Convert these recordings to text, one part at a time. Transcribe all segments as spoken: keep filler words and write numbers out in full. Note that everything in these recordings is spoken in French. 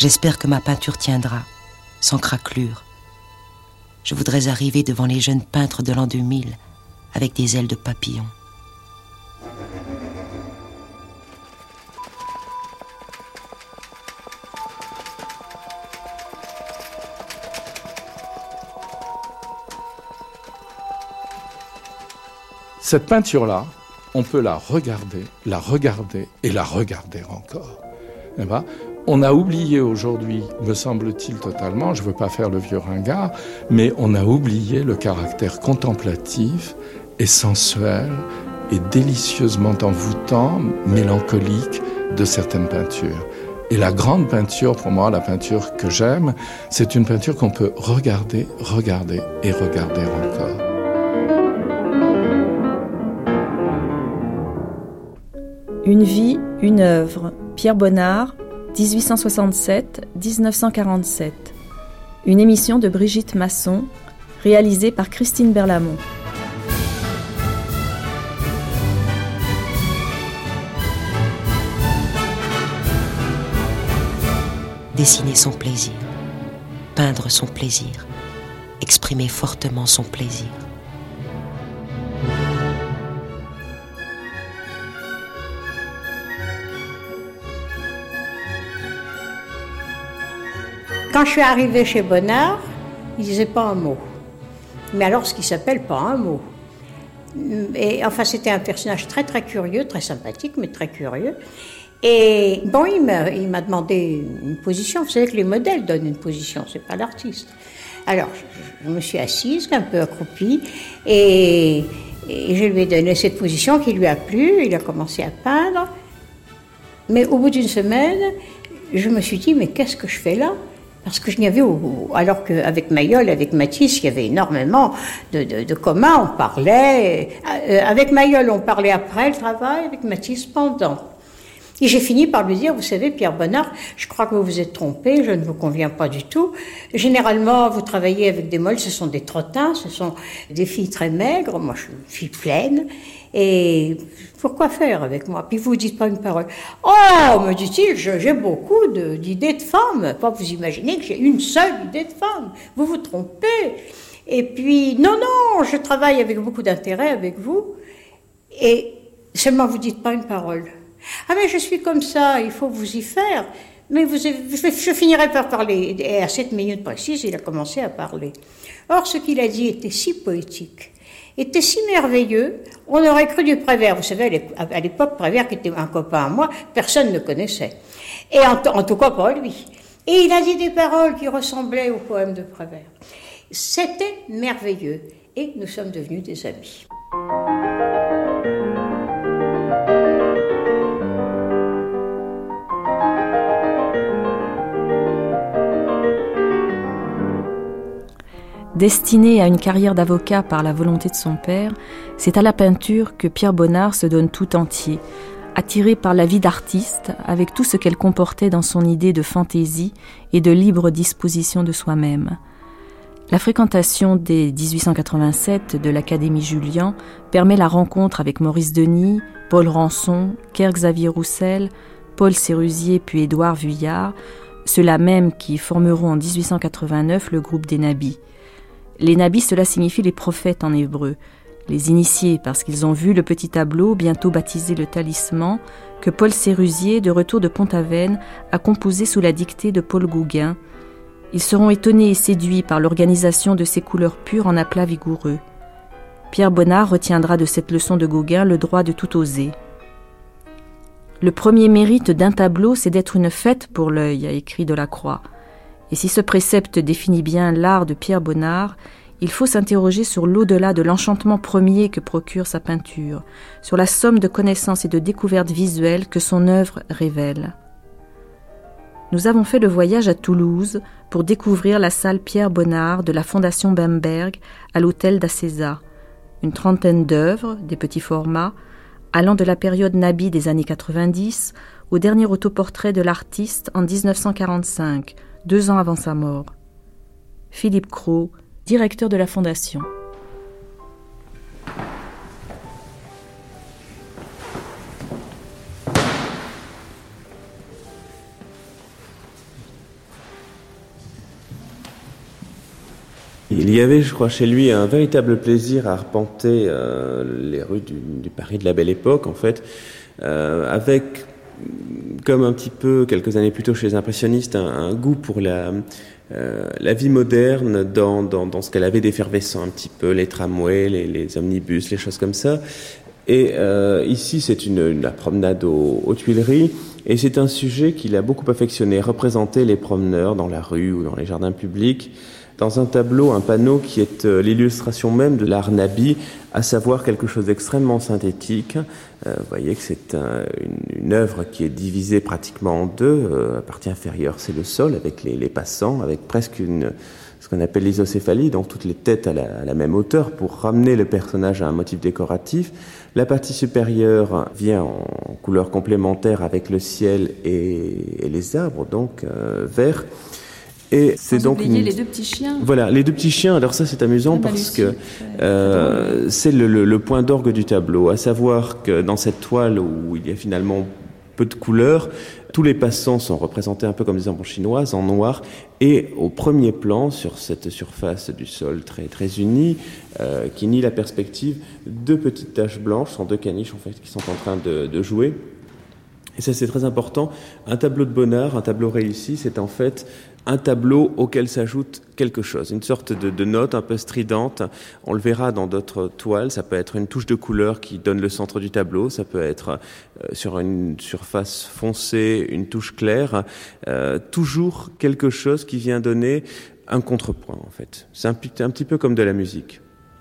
J'espère que ma peinture tiendra, sans craquelure. Je voudrais arriver devant les jeunes peintres de l'an deux mille avec des ailes de papillon. Cette peinture-là, on peut la regarder, la regarder et la regarder encore. Eh ben, on a oublié aujourd'hui, me semble-t-il totalement, je ne veux pas faire le vieux ringard, mais on a oublié le caractère contemplatif et sensuel et délicieusement envoûtant, mélancolique de certaines peintures. Et la grande peinture, pour moi, la peinture que j'aime, c'est une peinture qu'on peut regarder, regarder et regarder encore. Une vie, une œuvre. Pierre Bonnard, dix-huit cent soixante-sept à dix-neuf cent quarante-sept. Une émission de Brigitte Masson, réalisée par Christine Berlamont. Dessiner son plaisir, peindre son plaisir, exprimer fortement son plaisir. Quand je suis arrivée chez Bonnard, il ne disait pas un mot. Mais alors, ce qui s'appelle pas un mot. Et, enfin, c'était un personnage très, très curieux, très sympathique, mais très curieux. Et bon, il m'a, il m'a demandé une position. Vous savez que les modèles donnent une position, c'est pas l'artiste. Alors, je, je me suis assise, un peu accroupie, et, et je lui ai donné cette position qui lui a plu. Il a commencé à peindre. Mais au bout d'une semaine, je me suis dit, mais qu'est-ce que je fais là ? Parce que je n'y avais, alors qu'avec Mayol, avec Matisse, il y avait énormément de, de, de communs, on parlait. Avec Mayol, on parlait après le travail, avec Matisse pendant. Et j'ai fini par lui dire, vous savez, Pierre Bonnard, je crois que vous vous êtes trompé, je ne vous conviens pas du tout. Généralement, vous travaillez avec des molles, ce sont des trottins, ce sont des filles très maigres, moi je suis une fille pleine. Et pourquoi faire avec moi? Puis vous ne dites pas une parole. Oh, me dit-il, j'ai beaucoup de, d'idées de femmes. Pas vous imaginez que j'ai une seule idée de femme. Vous vous trompez. Et puis, non, non, je travaille avec beaucoup d'intérêt avec vous. Et seulement vous ne dites pas une parole. Ah mais je suis comme ça, il faut vous y faire. Mais vous, je, je finirai par parler. Et à cette minute précise, il a commencé à parler. Or, ce qu'il a dit était si poétique, était si merveilleux, on aurait cru du Prévert. Vous savez, à l'époque, Prévert, qui était un copain à moi, personne ne connaissait. Et en, en tout cas, pas lui. Et il a dit des paroles qui ressemblaient au poème de Prévert. C'était merveilleux. Et nous sommes devenus des amis. Destiné à une carrière d'avocat par la volonté de son père, c'est à la peinture que Pierre Bonnard se donne tout entier, attiré par la vie d'artiste, avec tout ce qu'elle comportait dans son idée de fantaisie et de libre disposition de soi-même. La fréquentation dès dix-huit cent quatre-vingt-sept de l'Académie Julian permet la rencontre avec Maurice Denis, Paul Rançon, Pierre-Xavier Roussel, Paul Sérusier puis Édouard Vuillard, ceux-là même qui formeront en dix-huit cent quatre-vingt-neuf le groupe des Nabis. Les Nabis, cela signifie les prophètes en hébreu. Les initiés, parce qu'ils ont vu le petit tableau, bientôt baptisé le Talisman, que Paul Sérusier, de retour de Pont-Aven, a composé sous la dictée de Paul Gauguin. Ils seront étonnés et séduits par l'organisation de ces couleurs pures en aplats vigoureux. Pierre Bonnard retiendra de cette leçon de Gauguin le droit de tout oser. Le premier mérite d'un tableau, c'est d'être une fête pour l'œil, a écrit Delacroix. Et si ce précepte définit bien l'art de Pierre Bonnard, il faut s'interroger sur l'au-delà de l'enchantement premier que procure sa peinture, sur la somme de connaissances et de découvertes visuelles que son œuvre révèle. Nous avons fait le voyage à Toulouse pour découvrir la salle Pierre Bonnard de la Fondation Bamberg à l'hôtel d'Acéza. Une trentaine d'œuvres, des petits formats, allant de la période Nabi des années quatre-vingt-dix au dernier autoportrait de l'artiste en dix-neuf cent quarante-cinq, deux ans avant sa mort. Philippe Cros, directeur de la Fondation. Il y avait, je crois, chez lui un véritable plaisir à arpenter euh, les rues du, du Paris de la Belle Époque, en fait, euh, avec, comme un petit peu quelques années plus tôt chez les impressionnistes, un, un goût pour la, euh, la vie moderne dans, dans, dans ce qu'elle avait d'effervescent un petit peu, les tramways, les, les omnibus, les choses comme ça. Et euh, ici, c'est une, une la promenade aux, aux Tuileries, et c'est un sujet qu'il a beaucoup affectionné, représenter les promeneurs dans la rue ou dans les jardins publics, dans un tableau, un panneau qui est euh, l'illustration même de l'art nabi, à savoir quelque chose d'extrêmement synthétique. Euh, vous voyez que c'est un, une, une œuvre qui est divisée pratiquement en deux. Euh, la partie inférieure, c'est le sol avec les, les passants, avec presque une, ce qu'on appelle l'isocéphalie, donc toutes les têtes à la, à la même hauteur pour ramener le personnage à un motif décoratif. La partie supérieure vient en couleur complémentaire avec le ciel et, et les arbres, donc euh, vert. Et c'est Sans donc oublier une... les deux petits chiens. Voilà, les deux petits chiens. Alors ça, c'est amusant parce Lucie, que euh, c'est le, le, le point d'orgue du tableau, à savoir que dans cette toile où il y a finalement peu de couleurs, tous les passants sont représentés un peu comme des enfants chinoises, en noir, et au premier plan, sur cette surface du sol très très unie, euh, qui nie la perspective, deux petites taches blanches, sont deux caniches en fait, qui sont en train de, de jouer. Et ça, c'est très important. Un tableau de Bonnard, un tableau réussi, c'est en fait un tableau auquel s'ajoute quelque chose, une sorte de, de note un peu stridente. On le verra dans d'autres toiles. Ça peut être une touche de couleur qui donne le centre du tableau. Ça peut être euh, sur une surface foncée, une touche claire. Euh, toujours quelque chose qui vient donner un contrepoint, en fait. C'est un, un petit peu comme de la musique.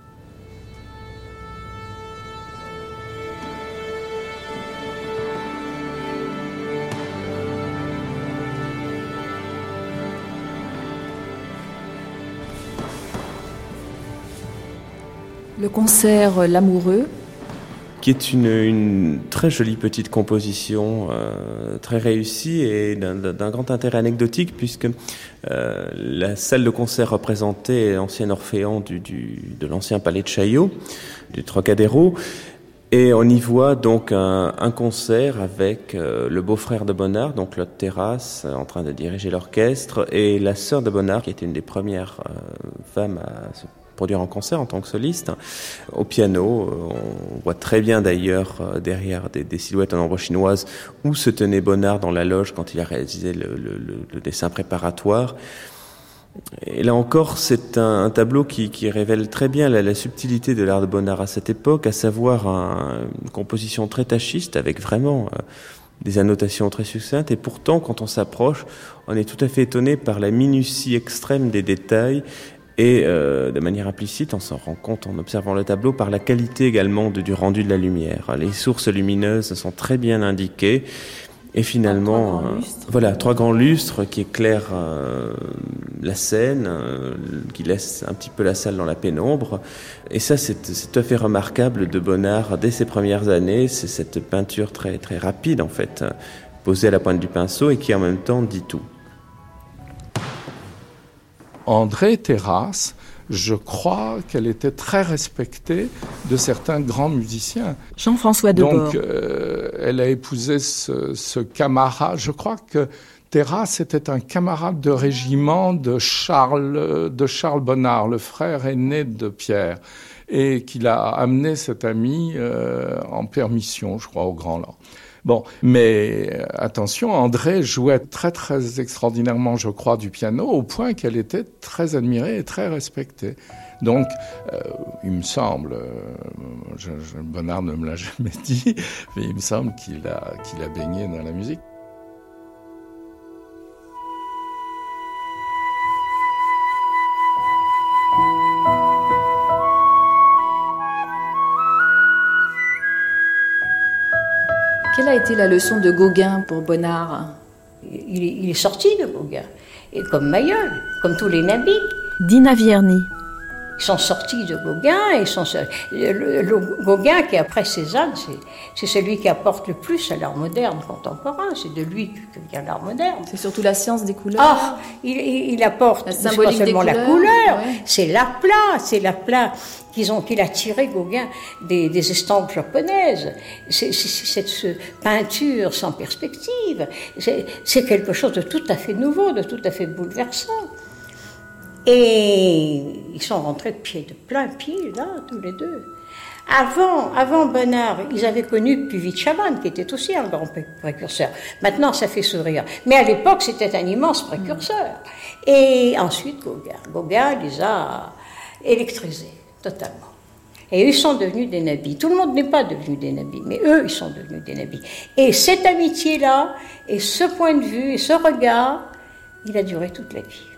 Le concert L'Amoureux, qui est une, une très jolie petite composition, euh, très réussie et d'un, d'un grand intérêt anecdotique, puisque euh, la salle de concert représentée est l'ancien Orphéon du, du, de l'ancien palais de Chaillot, du Trocadéro, et on y voit donc un, un concert avec euh, le beau-frère de Bonnard, donc Claude Terrasse, en train de diriger l'orchestre, et la sœur de Bonnard, qui était une des premières euh, femmes à se produire en concert en tant que soliste, au piano. On voit très bien d'ailleurs derrière des, des silhouettes en ombre chinoise où se tenait Bonnard dans la loge quand il a réalisé le, le, le dessin préparatoire. Et là encore, c'est un, un tableau qui, qui révèle très bien la, la subtilité de l'art de Bonnard à cette époque, à savoir un, une composition très tachiste avec vraiment euh, des annotations très succinctes. Et pourtant, quand on s'approche, on est tout à fait étonné par la minutie extrême des détails. Et euh, de manière implicite, on s'en rend compte en observant le tableau par la qualité également de, du rendu de la lumière. Les sources lumineuses sont très bien indiquées. Et finalement, trois euh, voilà, trois grands lustres qui éclairent euh, la scène, euh, qui laissent un petit peu la salle dans la pénombre. Et ça, c'est, c'est tout à fait remarquable de Bonnard dès ses premières années. C'est cette peinture très, très rapide, en fait, posée à la pointe du pinceau et qui en même temps dit tout. André Terrasse, je crois qu'elle était très respectée de certains grands musiciens. Jean-François Debord. Donc, euh, elle a épousé ce, ce camarade. Je crois que Terrasse était un camarade de régiment de Charles, de Charles Bonnard, le frère aîné de Pierre, et qu'il a amené cet ami euh, en permission, je crois, au Grand Land. Bon, mais attention, André jouait très très extraordinairement, je crois, du piano, au point qu'elle était très admirée et très respectée. Donc, euh, il me semble, euh, je, je, Bonnard ne me l'a jamais dit, mais il me semble qu'il a, qu'il a baigné dans la musique. Quelle a été la leçon de Gauguin pour Bonnard ? Il, il est sorti de Gauguin, et comme Mayol, comme tous les nabis. Dina Vierny. Ils sont sortis de Gauguin, ils sont le, le, le Gauguin qui après Cézanne, c'est, c'est celui qui apporte le plus à l'art moderne contemporain. C'est de lui que vient l'art moderne. C'est surtout la science des couleurs. Ah, il, il, il apporte la symbolique pas seulement des la couleurs, couleur, ouais. c'est l'aplat, c'est l'aplat qu'ils ont, qu'il a tiré Gauguin des, des estampes japonaises. C'est, c'est, c'est cette peinture sans perspective. C'est, c'est quelque chose de tout à fait nouveau, de tout à fait bouleversant. Et ils sont rentrés de pied, de plein pied, là, tous les deux. Avant, avant Bonnard, ils avaient connu Puvis de Chavannes, qui était aussi un grand précurseur. Maintenant, ça fait sourire. Mais à l'époque, c'était un immense précurseur. Et ensuite, Gauguin. Gauguin les a électrisés, totalement. Et eux, ils sont devenus des nabis. Tout le monde n'est pas devenu des nabis, mais eux, ils sont devenus des nabis. Et cette amitié-là, et ce point de vue, et ce regard, il a duré toute la vie.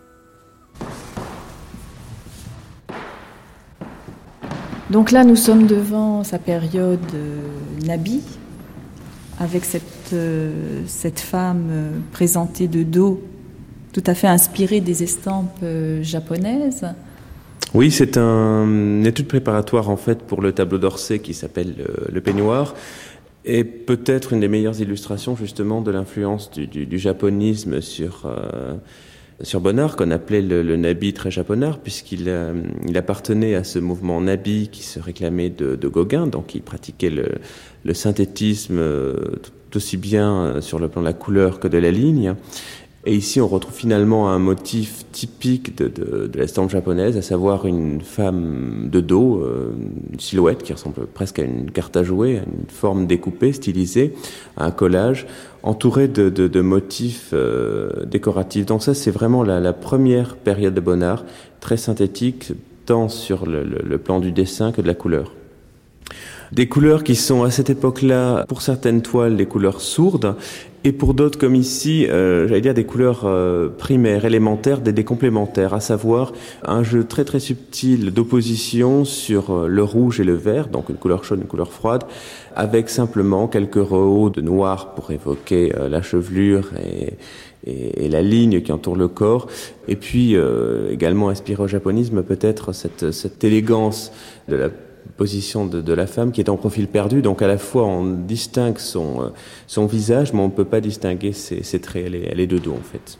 Donc là, nous sommes devant sa période euh, nabi, avec cette, euh, cette femme euh, présentée de dos, tout à fait inspirée des estampes euh, japonaises. Oui, c'est un, une étude préparatoire en fait pour le tableau d'Orsay qui s'appelle euh, Le Peignoir, et peut-être une des meilleures illustrations justement de l'influence du, du, du japonisme sur... Euh, sur Bonnard, qu'on appelait le, le nabi très japonard, puisqu'il euh, il appartenait à ce mouvement nabi qui se réclamait de, de Gauguin, donc il pratiquait le, le synthétisme euh, tout aussi bien sur le plan de la couleur que de la ligne. Et ici, on retrouve finalement un motif typique de, de, de l'estampe japonaise, à savoir une femme de dos, euh, une silhouette qui ressemble presque à une carte à jouer, à une forme découpée, stylisée, à un collage, entourée de, de, de motifs euh, décoratifs. Donc ça, c'est vraiment la, la première période de Bonnard, très synthétique, tant sur le, le, le plan du dessin que de la couleur. Des couleurs qui sont à cette époque-là, pour certaines toiles, des couleurs sourdes, et pour d'autres, comme ici, euh, j'allais dire des couleurs euh, primaires, élémentaires, des, des complémentaires, à savoir un jeu très très subtil d'opposition sur euh, le rouge et le vert, donc une couleur chaude, une couleur froide, avec simplement quelques rehaus de noir pour évoquer euh, la chevelure et, et, et la ligne qui entoure le corps, et puis euh, également inspiré au japonisme peut-être cette, cette élégance de la position de, de la femme qui est en profil perdu, donc à la fois on distingue son, son visage, mais on ne peut pas distinguer ses, ses traits, elle est, elle est de dos en fait.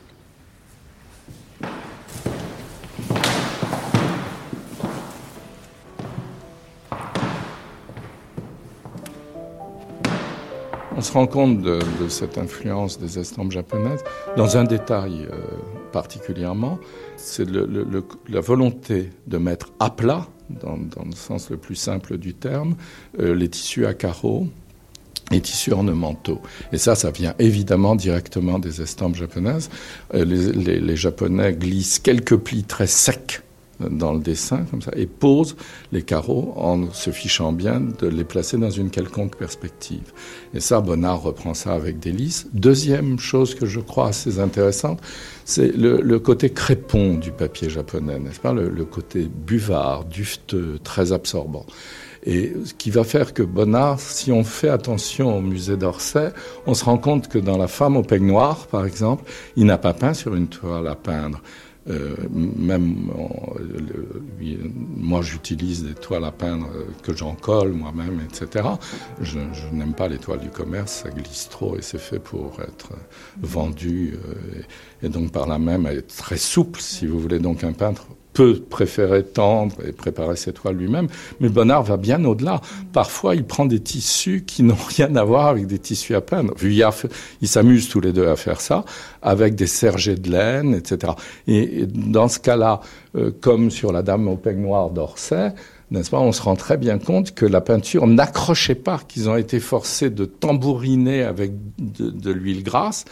On se rend compte de, de cette influence des estampes japonaises dans un détail euh, particulièrement, c'est le, le, le, la volonté de mettre à plat, dans, dans le sens le plus simple du terme, euh, les tissus à carreaux, les tissus ornementaux. Et ça, ça vient évidemment directement des estampes japonaises. Euh, les, les, les Japonais glissent quelques plis très secs dans le dessin, comme ça, et posent les carreaux en se fichant bien de les placer dans une quelconque perspective. Et ça, Bonnard reprend ça avec délice. Deuxième chose que je crois assez intéressante, c'est le, le côté crépon du papier japonais, n'est-ce pas ? Le, le côté buvard, dufteux, très absorbant. Et ce qui va faire que Bonnard, si on fait attention au musée d'Orsay, on se rend compte que dans La femme au peigne noir, par exemple, il n'a pas peint sur une toile à peindre. Euh, même on, le, lui, moi j'utilise des toiles à peindre que j'en colle moi-même, et cetera. Je, je n'aime pas les toiles du commerce, ça glisse trop et c'est fait pour être vendu euh, et, et donc par là même être très souple, si vous voulez. Donc un peintre peut préférer tendre et préparer ses toiles lui-même, mais Bonnard va bien au-delà. Parfois, il prend des tissus qui n'ont rien à voir avec des tissus à peindre. Vuillard, ils s'amusent tous les deux à faire ça, avec des sergés de laine, et cetera. Et, et dans ce cas-là, euh, comme sur la Dame au peigne noir d'Orsay, n'est-ce pas, on se rend très bien compte que la peinture n'accrochait pas, qu'ils ont été forcés de tambouriner avec de, de l'huile grasse.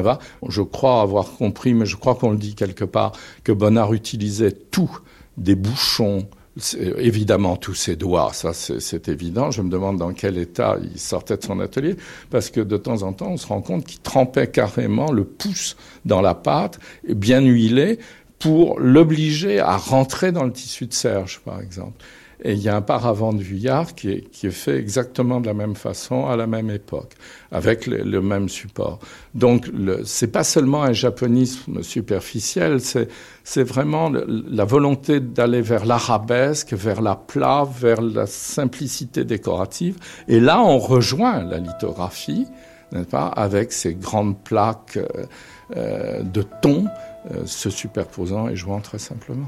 Je crois avoir compris, mais je crois qu'on le dit quelque part, que Bonnard utilisait tout, des bouchons, évidemment tous ses doigts, ça c'est, c'est évident. Je me demande dans quel état il sortait de son atelier, parce que de temps en temps, on se rend compte qu'il trempait carrément le pouce dans la pâte, bien huilé, pour l'obliger à rentrer dans le tissu de serge, par exemple. Et il y a un paravent de Vuillard qui est, qui est fait exactement de la même façon, à la même époque, avec le, le même support. Donc, le, c'est pas seulement un japonisme superficiel, c'est, c'est vraiment le, la volonté d'aller vers l'arabesque, vers la plat, vers la simplicité décorative. Et là, on rejoint la lithographie, n'est-ce pas, avec ces grandes plaques euh, de tons euh, se superposant et jouant très simplement.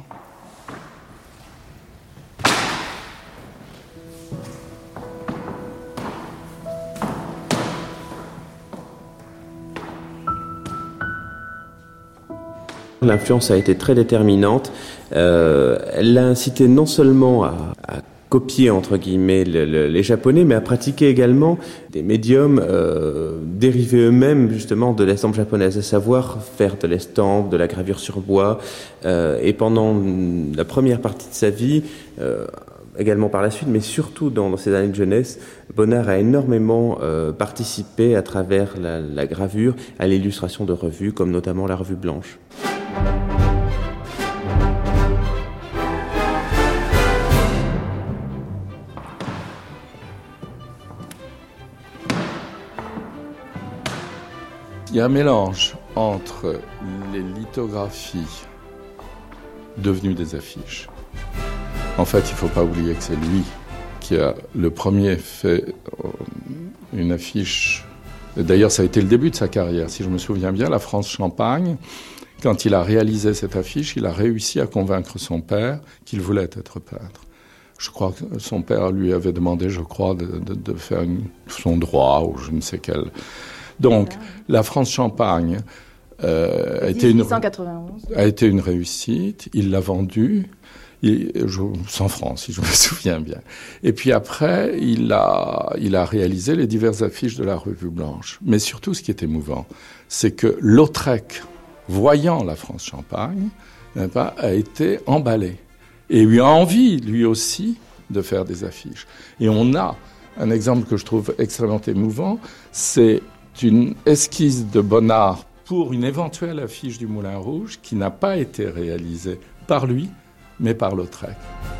L'influence a été très déterminante euh, elle l'a incité non seulement à, à copier entre guillemets le, le, les Japonais, mais à pratiquer également des médiums euh, dérivés eux-mêmes justement de l'estampe japonaise, à savoir faire de l'estampe, de la gravure sur bois. Euh, et pendant la première partie de sa vie, euh, également par la suite, mais surtout dans, dans ses années de jeunesse, Bonnard a énormément euh, participé à travers la, la gravure à l'illustration de revues, comme notamment la Revue Blanche. Il y a un mélange entre les lithographies devenues des affiches. En fait, il ne faut pas oublier que c'est lui qui a le premier fait une affiche. D'ailleurs, ça a été le début de sa carrière. Si je me souviens bien, la France Champagne, quand il a réalisé cette affiche, il a réussi à convaincre son père qu'il voulait être peintre. Je crois que son père lui avait demandé, je crois, de, de, de faire une, son droit ou je ne sais quel... Donc, la France Champagne euh, a, été une, a été une réussite. Il l'a vendue, il, je, cent francs, si je me souviens bien. Et puis après, il a, il a réalisé les diverses affiches de la Revue Blanche. Mais surtout, ce qui est émouvant, c'est que Lautrec, voyant la France Champagne, n'est pas, a été emballé. Et il a envie, lui aussi, de faire des affiches. Et on a un exemple que je trouve extrêmement émouvant, c'est une esquisse de Bonnard pour une éventuelle affiche du Moulin Rouge qui n'a pas été réalisée par lui, mais par Lautrec.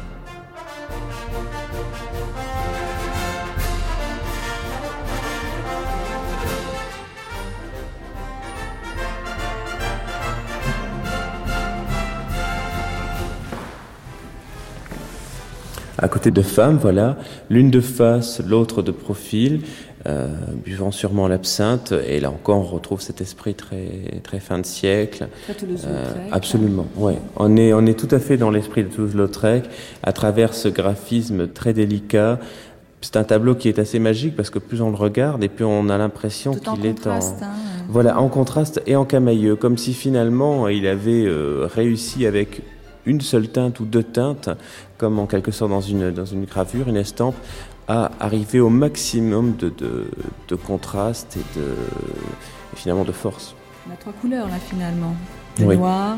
À côté de femmes, voilà, l'une de face, l'autre de profil, euh, buvant sûrement l'absinthe, et là encore on retrouve cet esprit très très fin de siècle. Très Toulouse-Lautrec. Euh, absolument, ouais. On est on est tout à fait dans l'esprit de Toulouse-Lautrec à travers ce graphisme très délicat. C'est un tableau qui est assez magique parce que plus on le regarde et plus on a l'impression tout qu'il en est en hein. voilà en contraste et en camailleux, comme si finalement il avait euh, réussi avec une seule teinte ou deux teintes, comme en quelque sorte dans une, dans une gravure, une estampe, à arriver au maximum de, de, de contraste et, de, et finalement de force. On a trois couleurs là finalement. Le oui. noir,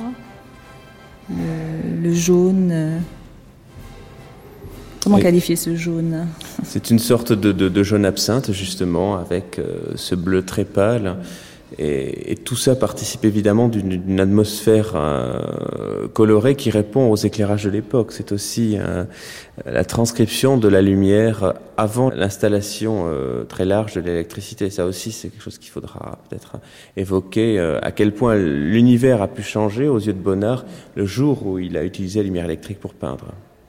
le, le jaune. Comment et qualifier ce jaune ? C'est une sorte de, de, de jaune absinthe justement, avec euh, ce bleu très pâle. Et, et tout ça participe évidemment d'une, d'une atmosphère euh, colorée qui répond aux éclairages de l'époque. C'est aussi euh, la transcription de la lumière avant l'installation euh, très large de l'électricité. Ça aussi, c'est quelque chose qu'il faudra peut-être évoquer, euh, à quel point l'univers a pu changer aux yeux de Bonnard le jour où il a utilisé la lumière électrique pour peindre.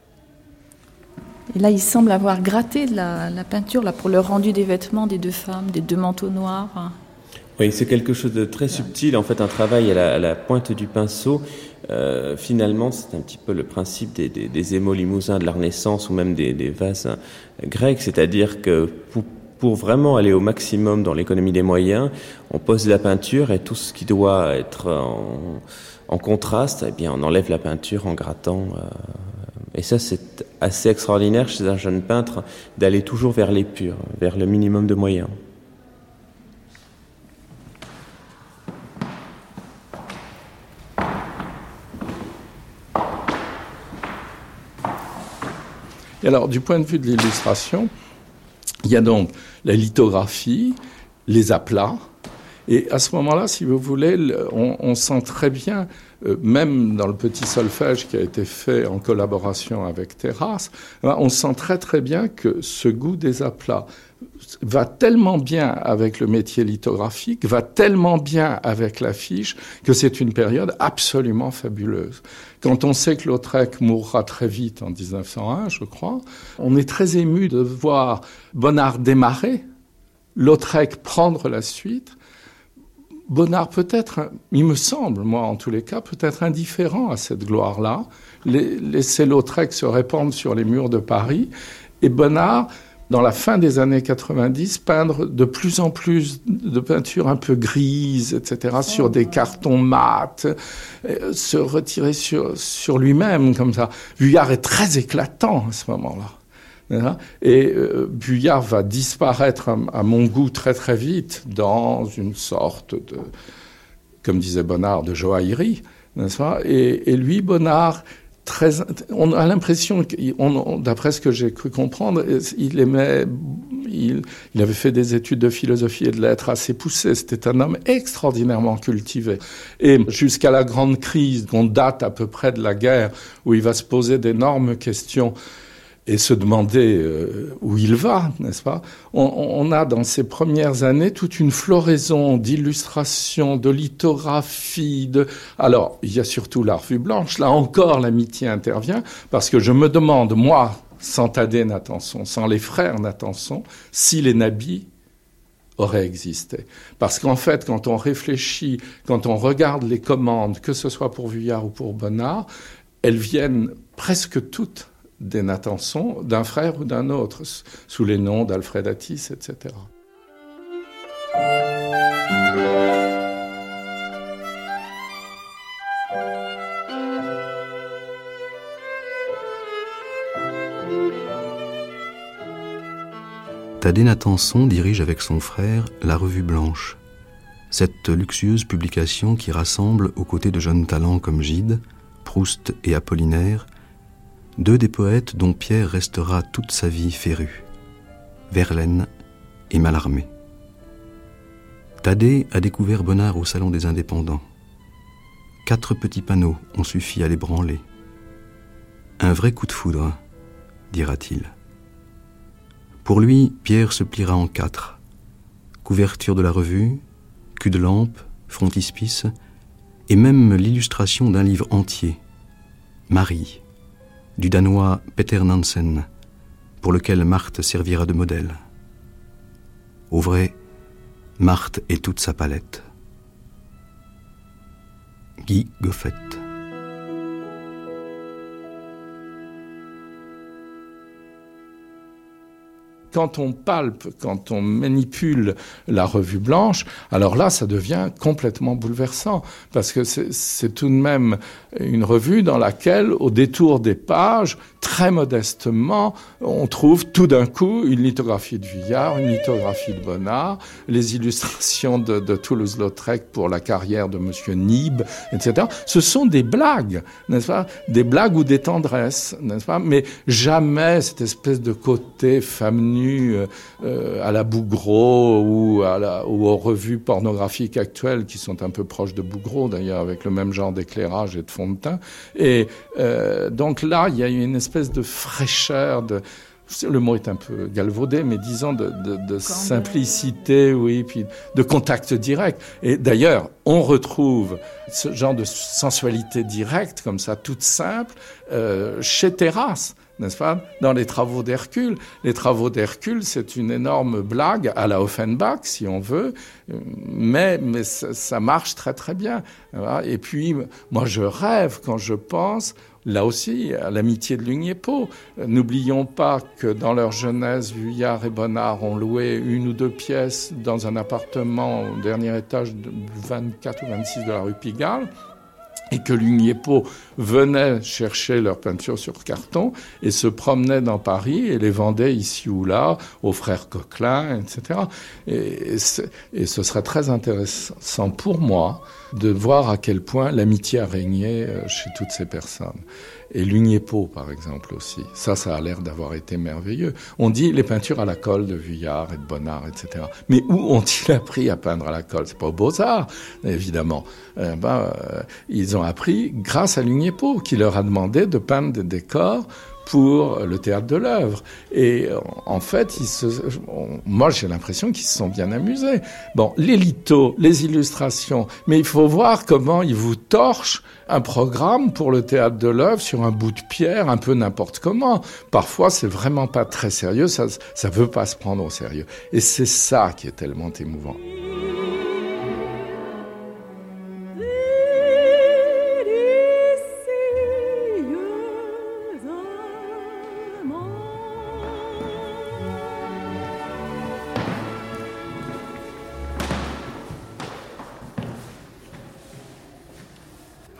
Et là, il semble avoir gratté de la, la peinture là, pour le rendu des vêtements des deux femmes, des deux manteaux noirs. Oui, c'est quelque chose de très subtil, en fait, un travail à la, à la pointe du pinceau. Euh, finalement, c'est un petit peu le principe des, des, des émaux limousins de la Renaissance ou même des, des vases grecs, c'est-à-dire que pour, pour vraiment aller au maximum dans l'économie des moyens, on pose la peinture et tout ce qui doit être en, en contraste, eh bien, on enlève la peinture en grattant. Euh, et ça, c'est assez extraordinaire chez un jeune peintre d'aller toujours vers l'épure, vers le minimum de moyens. Et alors, du point de vue de l'illustration, il y a donc la lithographie, les aplats, et à ce moment-là, si vous voulez, on, on sent très bien, euh, même dans le petit solfège qui a été fait en collaboration avec Terrasse, on sent très très bien que ce goût des aplats va tellement bien avec le métier lithographique, va tellement bien avec l'affiche, que c'est une période absolument fabuleuse. Quand on sait que Lautrec mourra très vite en dix-neuf cent un, je crois, on est très ému de voir Bonnard démarrer, Lautrec prendre la suite. Bonnard peut-être, il me semble, moi en tous les cas, peut-être indifférent à cette gloire-là, laisser Lautrec se répandre sur les murs de Paris, et Bonnard dans la fin des années quatre-vingt-dix, peindre de plus en plus de peintures un peu grises, et cetera, sur oh, des ouais. cartons mat, euh, se retirer sur, sur lui-même, comme ça. Vuillard est très éclatant à ce moment-là. Et euh, Vuillard va disparaître, à, à mon goût, très très vite, dans une sorte de, comme disait Bonnard, de joaillerie, n'est-ce pas ? Et, et lui, Bonnard... Très, on a l'impression, on, d'après ce que j'ai cru comprendre, il aimait, il, il avait fait des études de philosophie et de lettres assez poussées. C'était un homme extraordinairement cultivé. Et jusqu'à la grande crise, qu'on date à peu près de la guerre, où il va se poser d'énormes questions et se demander euh, où il va, n'est-ce pas ? on, on a dans ces premières années toute une floraison d'illustrations, de lithographie. De... Alors, il y a surtout la Revue Blanche. Là encore, l'amitié intervient, parce que je me demande, moi, sans Thaddée Nathanson, sans les frères Nathanson, si les Nabis auraient existé. Parce qu'en fait, quand on réfléchit, quand on regarde les commandes, que ce soit pour Vuillard ou pour Bonnard, elles viennent presque toutes des Nathanson, d'un frère ou d'un autre, sous les noms d'Alfred Attis, et cetera. Thaddée Nathanson dirige avec son frère la Revue Blanche, cette luxueuse publication qui rassemble, aux côtés de jeunes talents comme Gide, Proust et Apollinaire, deux des poètes dont Pierre restera toute sa vie féru, Verlaine et Mallarmé. Thaddée a découvert Bonnard au Salon des Indépendants. Quatre petits panneaux ont suffi à l'ébranler. Un vrai coup de foudre, dira-t-il. Pour lui, Pierre se pliera en quatre. Couverture de la revue, cul de lampe, frontispice, et même l'illustration d'un livre entier, Marie, du Danois Peter Nansen, pour lequel Marthe servira de modèle. Au vrai, Marthe est toute sa palette. Guy Goffet. Quand on palpe, quand on manipule la Revue Blanche, alors là, ça devient complètement bouleversant, parce que c'est, c'est tout de même une revue dans laquelle, au détour des pages, très modestement, on trouve tout d'un coup une lithographie de Vuillard, une lithographie de Bonnard, les illustrations de, de Toulouse-Lautrec pour la carrière de Monsieur Nib, et cetera. Ce sont des blagues, n'est-ce pas ? Des blagues ou des tendresses, n'est-ce pas ? Mais jamais cette espèce de côté femme nue euh, à la Bougreau ou, à la, ou aux revues pornographiques actuelles qui sont un peu proches de Bougreau, d'ailleurs, avec le même genre d'éclairage et de fond de teint. Et euh, donc là, il y a une espèce de fraîcheur, de... Le mot est un peu galvaudé, mais disons de, de, de simplicité, oui, puis de contact direct. Et d'ailleurs, on retrouve ce genre de sensualité directe, comme ça, toute simple, euh, chez Terrasse, n'est-ce pas ? Dans les travaux d'Hercule. Les travaux d'Hercule, c'est une énorme blague à la Offenbach, si on veut, mais, mais ça, ça marche très très bien. Et puis, moi, je rêve quand je pense... Là aussi, à l'amitié de Lugniépot. N'oublions pas que dans leur jeunesse, Vuillard et Bonnard ont loué une ou deux pièces dans un appartement au dernier étage du vingt-quatre ou vingt-six de la rue Pigalle, et que Lugniépot venait chercher leurs peintures sur carton et se promenait dans Paris et les vendait ici ou là aux frères Coquelin, et cetera. Et, et ce serait très intéressant pour moi de voir à quel point l'amitié a régné chez toutes ces personnes. Et Lugniépot, par exemple, aussi. Ça, ça a l'air d'avoir été merveilleux. On dit les peintures à la colle de Vuillard et de Bonnard, et cetera. Mais où ont-ils appris à peindre à la colle ? C'est pas aux Beaux-Arts, évidemment. Euh, ben, euh, ils ont appris grâce à Lugniépot, qui leur a demandé de peindre des décors pour le théâtre de l'œuvre. Et en fait, ils se, moi j'ai l'impression qu'ils se sont bien amusés. Bon, les lithos, les illustrations, mais il faut voir comment ils vous torchent un programme pour le théâtre de l'œuvre sur un bout de pierre, un peu n'importe comment. Parfois, c'est vraiment pas très sérieux, ça, ça veut pas se prendre au sérieux. Et c'est ça qui est tellement émouvant.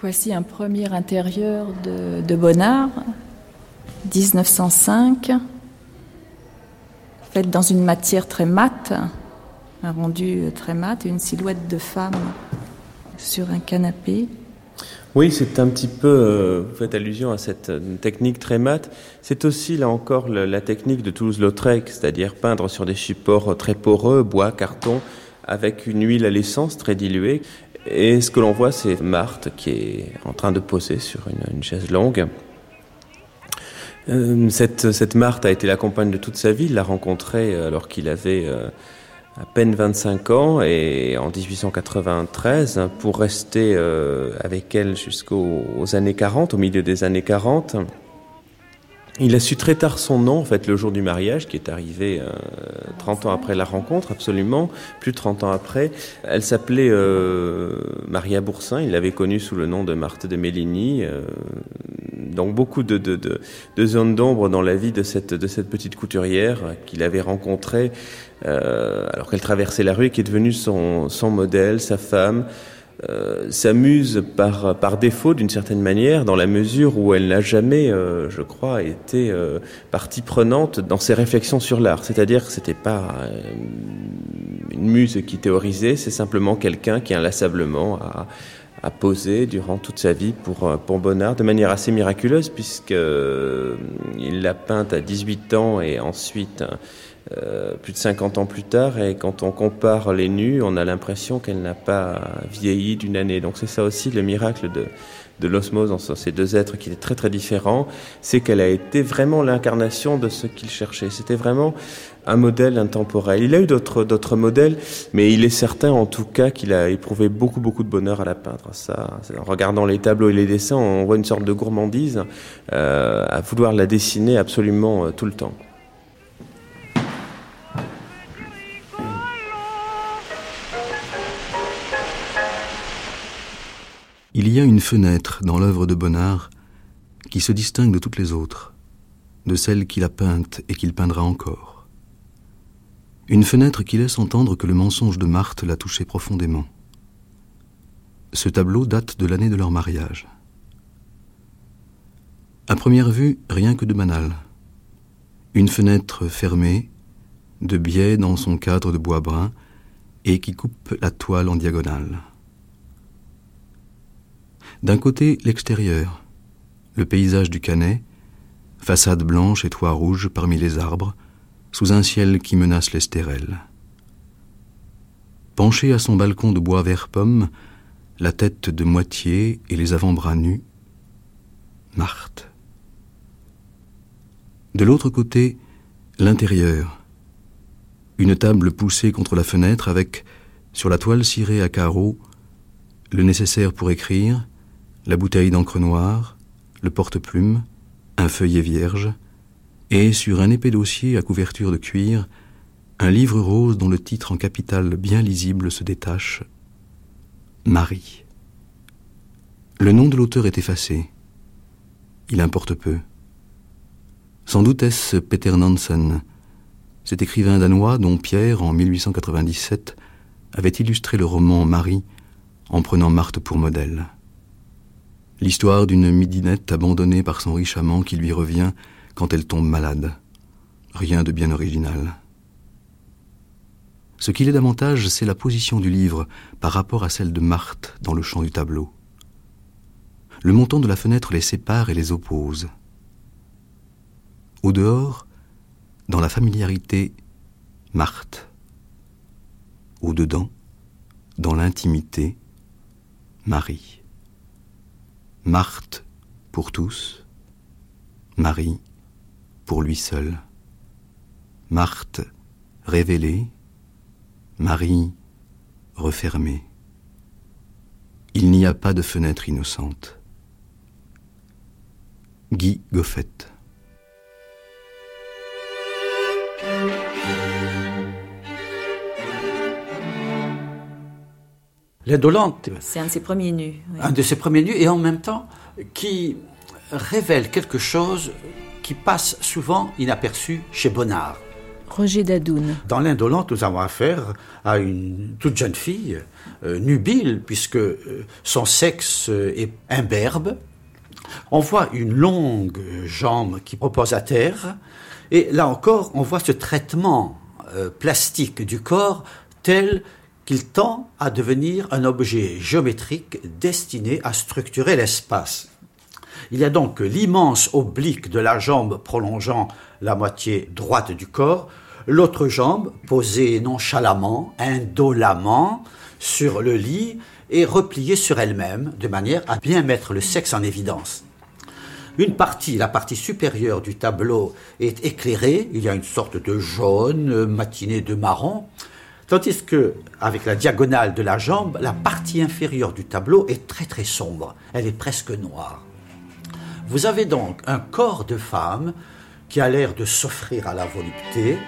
Voici un premier intérieur de, de Bonnard, dix-neuf cent cinq, fait dans une matière très mate, un rendu très mat, et une silhouette de femme sur un canapé. Oui, c'est un petit peu, euh, vous faites allusion à cette euh, technique très mate. C'est aussi, là encore, la, la technique de Toulouse-Lautrec, c'est-à-dire peindre sur des supports très poreux, bois, carton, avec une huile à l'essence très diluée. Et ce que l'on voit, c'est Marthe qui est en train de poser sur une, une chaise longue. Euh, cette, cette Marthe a été la compagne de toute sa vie. Il l'a rencontrée alors qu'il avait euh, à peine vingt-cinq ans, et en dix-huit cent quatre-vingt-treize, pour rester euh, avec elle jusqu'aux années quarante, au milieu des années quarante. Il a su très tard son nom, en fait, le jour du mariage, qui est arrivé euh, trente ans après la rencontre, absolument, plus de trente ans après. Elle s'appelait euh, Maria Boursin, il l'avait connue sous le nom de Marthe de Méligny. Euh, donc beaucoup de, de, de, de zones d'ombre dans la vie de cette, de cette petite couturière qu'il avait rencontrée euh, alors qu'elle traversait la rue, et qui est devenue son, son modèle, sa femme. Euh, s'amuse par, par défaut d'une certaine manière, dans la mesure où elle n'a jamais, euh, je crois, été euh, partie prenante dans ses réflexions sur l'art. C'est-à-dire que c'était pas euh, une muse qui théorisait, c'est simplement quelqu'un qui inlassablement a, a posé durant toute sa vie pour, pour Bonnard, de manière assez miraculeuse, puisqu'il euh, l'a peinte à dix-huit ans et ensuite Euh, plus de cinquante ans plus tard, et quand on compare les nus, on a l'impression qu'elle n'a pas vieilli d'une année. Donc c'est ça aussi le miracle de, de l'osmose entre ces deux êtres qui étaient très très différents, c'est qu'elle a été vraiment l'incarnation de ce qu'il cherchait. C'était vraiment un modèle intemporel. Il a eu d'autres, d'autres modèles, mais il est certain en tout cas qu'il a éprouvé beaucoup beaucoup de bonheur à la peindre. Ça, en regardant les tableaux et les dessins, on voit une sorte de gourmandise euh, à vouloir la dessiner absolument euh, tout le temps. Il y a une fenêtre dans l'œuvre de Bonnard qui se distingue de toutes les autres, de celle qu'il a peinte et qu'il peindra encore. Une fenêtre qui laisse entendre que le mensonge de Marthe l'a touché profondément. Ce tableau date de l'année de leur mariage. À première vue, rien que de banal. Une fenêtre fermée, de biais dans son cadre de bois brun, et qui coupe la toile en diagonale. D'un côté, l'extérieur, le paysage du Canet, façade blanche et toit rouge parmi les arbres, sous un ciel qui menace l'Estérel. Penché à son balcon de bois vert pomme, la tête de moitié et les avant-bras nus, Marthe. De l'autre côté, l'intérieur, une table poussée contre la fenêtre avec, sur la toile cirée à carreaux, le nécessaire pour écrire, la bouteille d'encre noire, le porte-plume, un feuillet vierge, et sur un épais dossier à couverture de cuir, un livre rose dont le titre en capitale bien lisible se détache, Marie. Le nom de l'auteur est effacé. Il importe peu. Sans doute est-ce Peter Nansen, cet écrivain danois dont Pierre, en mille huit cent quatre-vingt-dix-sept, avait illustré le roman Marie en prenant Marthe pour modèle. L'histoire d'une midinette abandonnée par son riche amant qui lui revient quand elle tombe malade. Rien de bien original. Ce qu'il est davantage, c'est la position du livre par rapport à celle de Marthe dans le champ du tableau. Le montant de la fenêtre les sépare et les oppose. Au dehors, dans la familiarité, Marthe. Au dedans, dans l'intimité, Marie. Marthe pour tous, Marie pour lui seul. Marthe révélée, Marie refermée. Il n'y a pas de fenêtre innocente. Guy Goffet. L'Indolente. C'est un de ses premiers nus. Oui. Un de ses premiers nus, et en même temps, qui révèle quelque chose qui passe souvent inaperçu chez Bonnard. Roger Dadoun. Dans l'Indolente, nous avons affaire à une toute jeune fille, euh, nubile, puisque euh, son sexe euh, est imberbe. On voit une longue jambe qui repose à terre, et là encore, on voit ce traitement euh, plastique du corps tel qu'il tend à devenir un objet géométrique destiné à structurer l'espace. Il y a donc l'immense oblique de la jambe prolongeant la moitié droite du corps, l'autre jambe posée nonchalamment, indolemment sur le lit et repliée sur elle-même de manière à bien mettre le sexe en évidence. Une partie, la partie supérieure du tableau est éclairée, il y a une sorte de jaune matiné de marron, tandis que, avec la diagonale de la jambe, la partie inférieure du tableau est très très sombre, elle est presque noire. Vous avez donc un corps de femme qui a l'air de s'offrir à la volupté,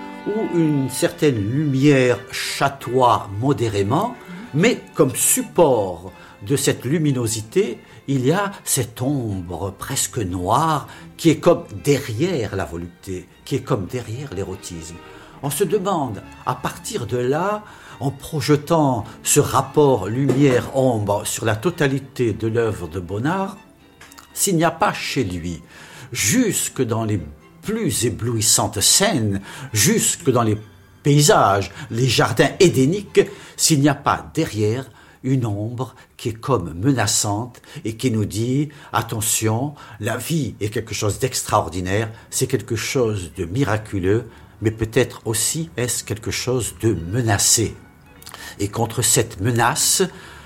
où une certaine lumière chatoie modérément, mais comme support de cette luminosité, il y a cette ombre presque noire qui est comme derrière la volupté, qui est comme derrière l'érotisme. On se demande, à partir de là, en projetant ce rapport lumière-ombre sur la totalité de l'œuvre de Bonnard, s'il n'y a pas chez lui, jusque dans les plus éblouissantes scènes, jusque dans les paysages, les jardins édéniques, s'il n'y a pas derrière une ombre qui est comme menaçante et qui nous dit « Attention, la vie est quelque chose d'extraordinaire, c'est quelque chose de miraculeux, mais peut-être aussi est-ce quelque chose de menacé. » Et contre cette menace,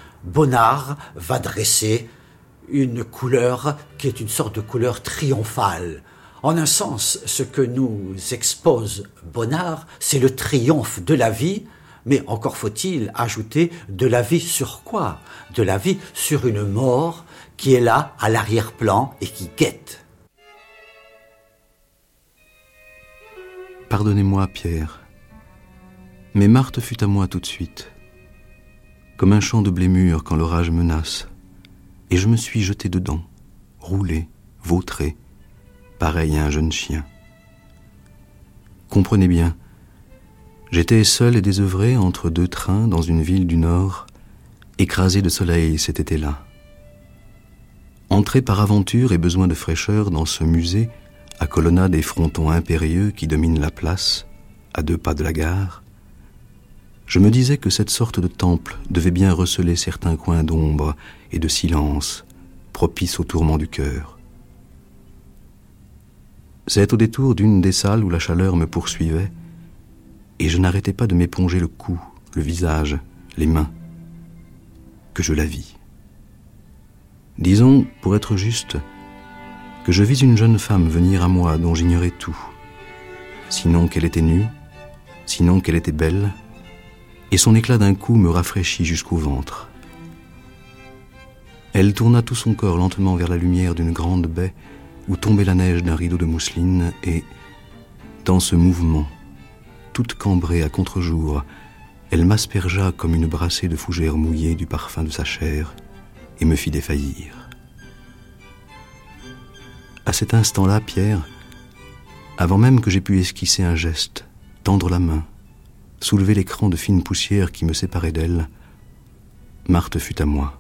Bonnard va dresser une couleur qui est une sorte de couleur triomphale. En un sens, ce que nous expose Bonnard, c'est le triomphe de la vie, mais encore faut-il ajouter de la vie sur quoi ? De la vie sur une mort qui est là, à l'arrière-plan, et qui guette. Pardonnez-moi, Pierre, mais Marthe fut à moi tout de suite, comme un champ de blé mûr quand l'orage menace, et je me suis jeté dedans, roulé, vautré, pareil à un jeune chien. Comprenez bien, j'étais seul et désœuvré entre deux trains dans une ville du Nord, écrasé de soleil cet été-là. Entré par aventure et besoin de fraîcheur dans ce musée à colonnades et frontons impérieux qui dominent la place, à deux pas de la gare, je me disais que cette sorte de temple devait bien receler certains coins d'ombre et de silence, propices au tourment du cœur. C'est au détour d'une des salles où la chaleur me poursuivait, et je n'arrêtais pas de m'éponger le cou, le visage, les mains, que je la vis. Disons, pour être juste, que je vis une jeune femme venir à moi dont j'ignorais tout, sinon qu'elle était nue, sinon qu'elle était belle, et son éclat d'un coup me rafraîchit jusqu'au ventre. Elle tourna tout son corps lentement vers la lumière d'une grande baie où tombait la neige d'un rideau de mousseline, et, dans ce mouvement, toute cambrée à contre-jour, elle m'aspergea comme une brassée de fougères mouillées du parfum de sa chair et me fit défaillir. À cet instant-là, Pierre, avant même que j'aie pu esquisser un geste, tendre la main, soulever l'écran de fine poussière qui me séparait d'elle, Marthe fut à moi.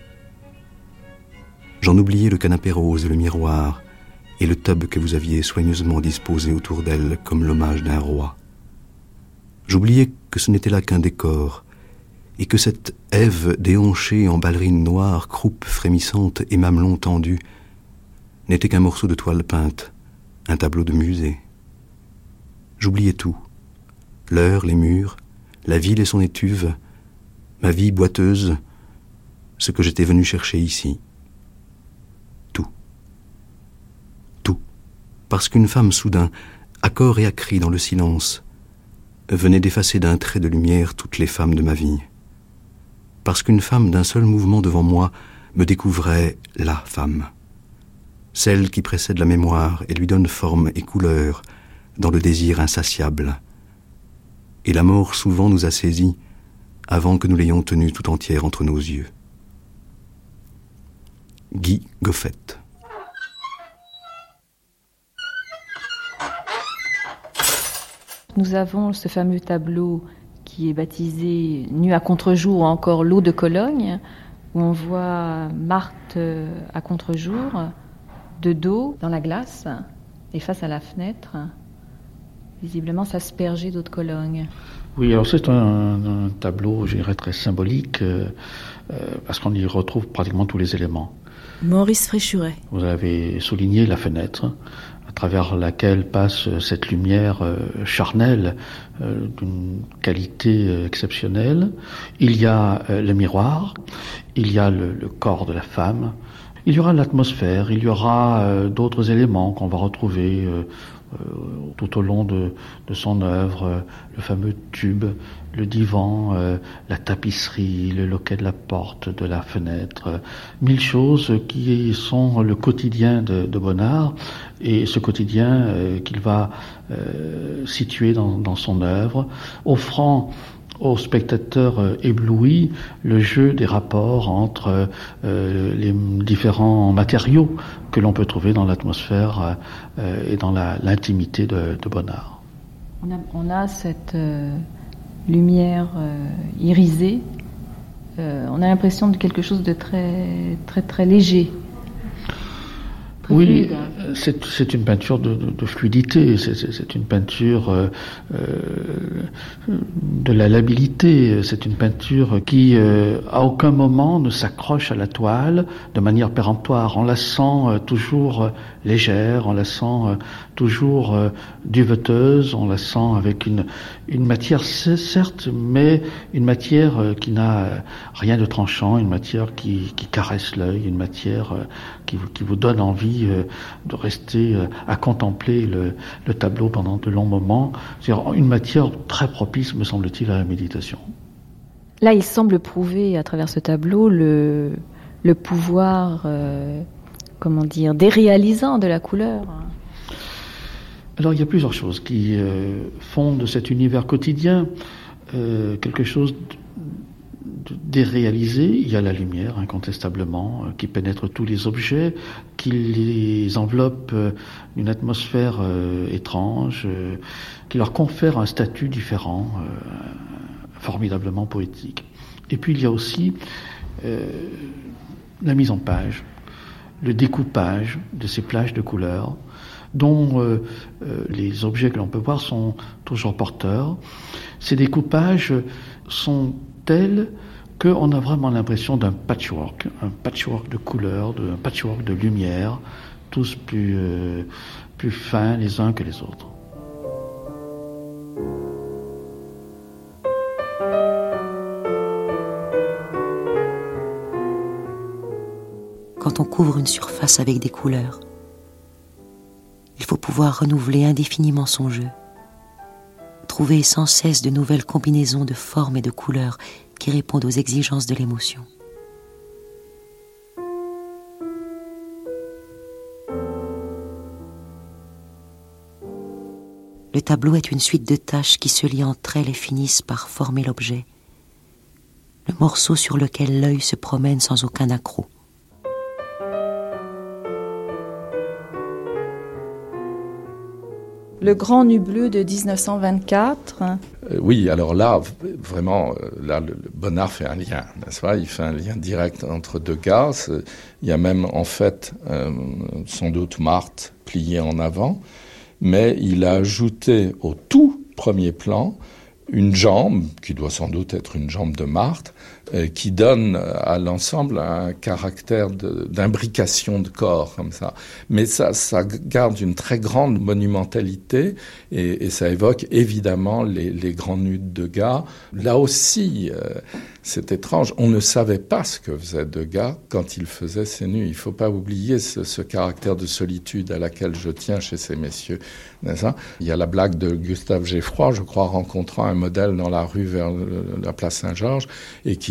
J'en oubliai le canapé rose et le miroir, et le tube que vous aviez soigneusement disposé autour d'elle comme l'hommage d'un roi. J'oubliais que ce n'était là qu'un décor, et que cette Ève déhanchée en ballerine noire, croupe frémissante et mamelon tendu, n'était qu'un morceau de toile peinte, un tableau de musée. J'oubliais tout. L'heure, les murs, la ville et son étuve, ma vie boiteuse, ce que j'étais venu chercher ici. Tout. Tout. Parce qu'une femme soudain, à corps et à cri dans le silence, venait d'effacer d'un trait de lumière toutes les femmes de ma vie. Parce qu'une femme d'un seul mouvement devant moi me découvrait la femme. Celle qui précède la mémoire et lui donne forme et couleur dans le désir insatiable. Et la mort souvent nous a saisis avant que nous l'ayons tenue tout entière entre nos yeux. Guy Goffet. nous avons ce fameux tableau qui est baptisé « Nu à contre-jour » ou encore « L'eau de Cologne », où on voit Marthe à contre-jour, de dos, dans la glace, et face à la fenêtre, visiblement s'asperger d'eau de Cologne. Oui, alors c'est un, un tableau, je dirais, très symbolique, euh, parce qu'on y retrouve pratiquement tous les éléments. Maurice Fréchuret. Vous avez souligné la fenêtre, à travers laquelle passe cette lumière euh, charnelle euh, d'une qualité euh, exceptionnelle. Il y a euh, le miroir, il y a le, le corps de la femme, il y aura l'atmosphère, il y aura euh, d'autres éléments qu'on va retrouver euh, euh, tout au long de, de son œuvre, euh, le fameux tube, le divan, euh, la tapisserie, le loquet de la porte, de la fenêtre, euh, mille choses qui sont le quotidien de, de Bonnard, et ce quotidien euh, qu'il va euh, situer dans, dans son œuvre, offrant au spectateur euh, ébloui le jeu des rapports entre euh, les différents matériaux que l'on peut trouver dans l'atmosphère euh, et dans la, l'intimité de, de Bonnard. On a, on a cette euh, lumière euh, irisée, euh, on a l'impression de quelque chose de très très très léger. Oui, c'est, c'est une peinture de, de, de fluidité, c'est, c'est, c'est une peinture euh, de la labilité, c'est une peinture qui euh, à aucun moment ne s'accroche à la toile de manière péremptoire. On la sent euh, toujours euh, légère, on la sent euh, toujours euh, duveteuse, on la sent avec une, une matière certes, mais une matière euh, qui n'a rien de tranchant, une matière qui, qui caresse l'œil, une matière euh, qui, qui vous donne envie de rester à contempler le, le tableau pendant de longs moments. C'est une matière très propice, me semble-t-il, à la méditation. Là, il semble prouver à travers ce tableau le, le pouvoir, euh, comment dire, déréalisant de la couleur. Alors, il y a plusieurs choses qui euh, font de cet univers quotidien euh, quelque chose de déréalisé. Il y a la lumière, incontestablement, euh, qui pénètre tous les objets, qui les enveloppe euh, d'une atmosphère euh, étrange, euh, qui leur confère un statut différent, euh, formidablement poétique. Et puis il y a aussi euh, la mise en page, le découpage de ces plages de couleurs, dont euh, euh, les objets que l'on peut voir sont toujours porteurs. Ces découpages sont tels qu'on a vraiment l'impression d'un patchwork, un patchwork de couleurs, de, un patchwork de lumière, tous plus, euh, plus fins les uns que les autres. Quand on couvre une surface avec des couleurs, il faut pouvoir renouveler indéfiniment son jeu, trouver sans cesse de nouvelles combinaisons de formes et de couleurs qui répondent aux exigences de l'émotion. Le tableau est une suite de tâches qui se lient entre elles et finissent par former l'objet, le morceau sur lequel l'œil se promène sans aucun accroc. Le Grand Nu Bleu de dix-neuf cent vingt-quatre. Euh, oui, alors là, vraiment, là, le, le Bonnard fait un lien, n'est-ce pas ? Il fait un lien direct entre Degas. Il y a même, en fait, euh, sans doute Marthe pliée en avant, mais il a ajouté au tout premier plan une jambe, qui doit sans doute être une jambe de Marthe, euh, qui donne à l'ensemble un caractère de, d'imbrication de corps, comme ça. Mais ça, ça garde une très grande monumentalité, et, et ça évoque évidemment les, les grands nus de Degas. Là aussi, euh, c'est étrange, on ne savait pas ce que faisait Degas quand il faisait ses nus. Il ne faut pas oublier ce, ce caractère de solitude à laquelle je tiens chez ces messieurs. N'est-ce pas ? Il y a la blague de Gustave Geffroy, je crois, rencontrant un modèle dans la rue vers la place Saint-Georges, et qui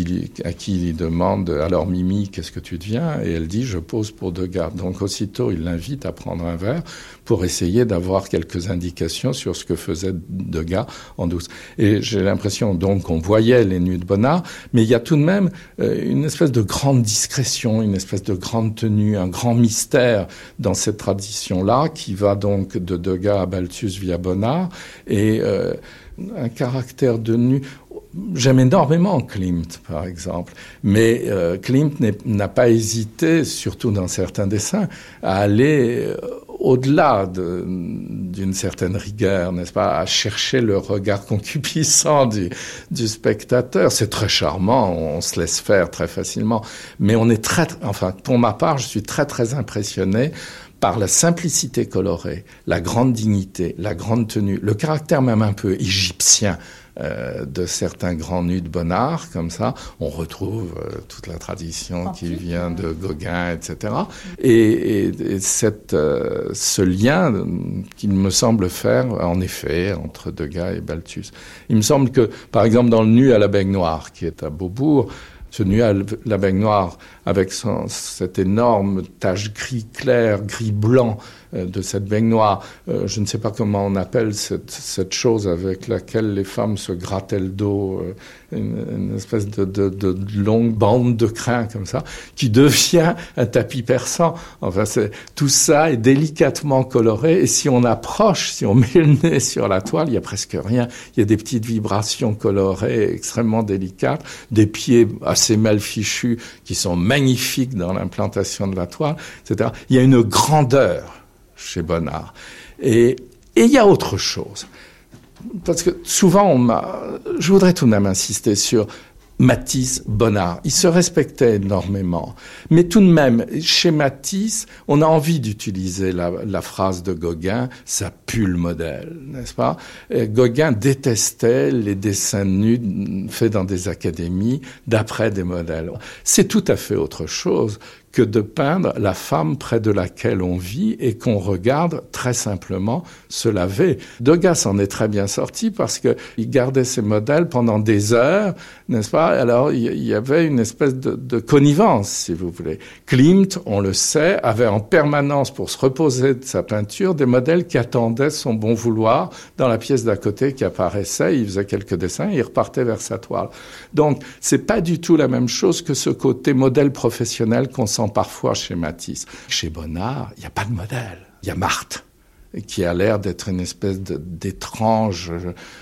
lui, à qui il demande « Alors Mimi, qu'est-ce que tu deviens ?» Et elle dit « Je pose pour Degas ». Donc aussitôt, il l'invite à prendre un verre pour essayer d'avoir quelques indications sur ce que faisait Degas en douce. Et j'ai l'impression donc qu'on voyait les Nuits de Bonnard, mais il y a tout de même euh, une espèce de grande discrétion, une espèce de grande tenue, un grand mystère dans cette tradition-là qui va donc de Degas à Balthus via Bonnard, et euh, un caractère de nu. J'aime énormément Klimt, par exemple, mais euh, Klimt n'a pas hésité, surtout dans certains dessins, à aller euh, au-delà de, d'une certaine rigueur, n'est-ce pas, à chercher le regard concupiscent du, du spectateur. C'est très charmant, on se laisse faire très facilement, mais on est très, enfin, pour ma part, je suis très très impressionné par la simplicité colorée, la grande dignité, la grande tenue, le caractère même un peu égyptien euh, de certains grands nus de Bonnard, comme ça. On retrouve euh, toute la tradition Antique, qui vient de Gauguin, et cetera. Et, et, et cette, euh, ce lien qu'il me semble faire, en effet, entre Degas et Balthus. Il me semble que, par exemple, dans le nu à la baignoire, qui est à Beaubourg, ce nu à la baignoire, avec son, cette énorme tache gris clair, gris blanc euh, de cette baignoire, euh, je ne sais pas comment on appelle cette, cette chose avec laquelle les femmes se grattaient le dos, euh, une, une espèce de, de, de longue bande de crin comme ça, qui devient un tapis persan. Enfin, c'est, tout ça est délicatement coloré, et si on approche, si on met le nez sur la toile, il y a presque rien. Il y a des petites vibrations colorées extrêmement délicates, des pieds assez mal fichus qui sont magnifiques dans l'implantation de la toile, et cetera. Il y a une grandeur chez Bonnard. Et, et il y a autre chose. Parce que souvent, on m'a, je voudrais tout de même insister sur Matisse, Bonnard. Ils se respectaient énormément. Mais tout de même, chez Matisse, on a envie d'utiliser la, la phrase de Gauguin, ça pue le modèle, n'est-ce pas? Et Gauguin détestait les dessins nus faits dans des académies d'après des modèles. C'est tout à fait autre chose que de peindre la femme près de laquelle on vit et qu'on regarde très simplement se laver. Degas s'en est très bien sorti parce que il gardait ses modèles pendant des heures, n'est-ce pas? Alors, il y avait une espèce de, de connivence, si vous voulez. Klimt, on le sait, avait en permanence, pour se reposer de sa peinture, des modèles qui attendaient son bon vouloir dans la pièce d'à côté qui apparaissait. Il faisait quelques dessins et il repartait vers sa toile. Donc, c'est pas du tout la même chose que ce côté modèle professionnel qu'on sent parfois chez Matisse. Chez Bonnard, il n'y a pas de modèle. Il y a Marthe, qui a l'air d'être une espèce de, d'étrange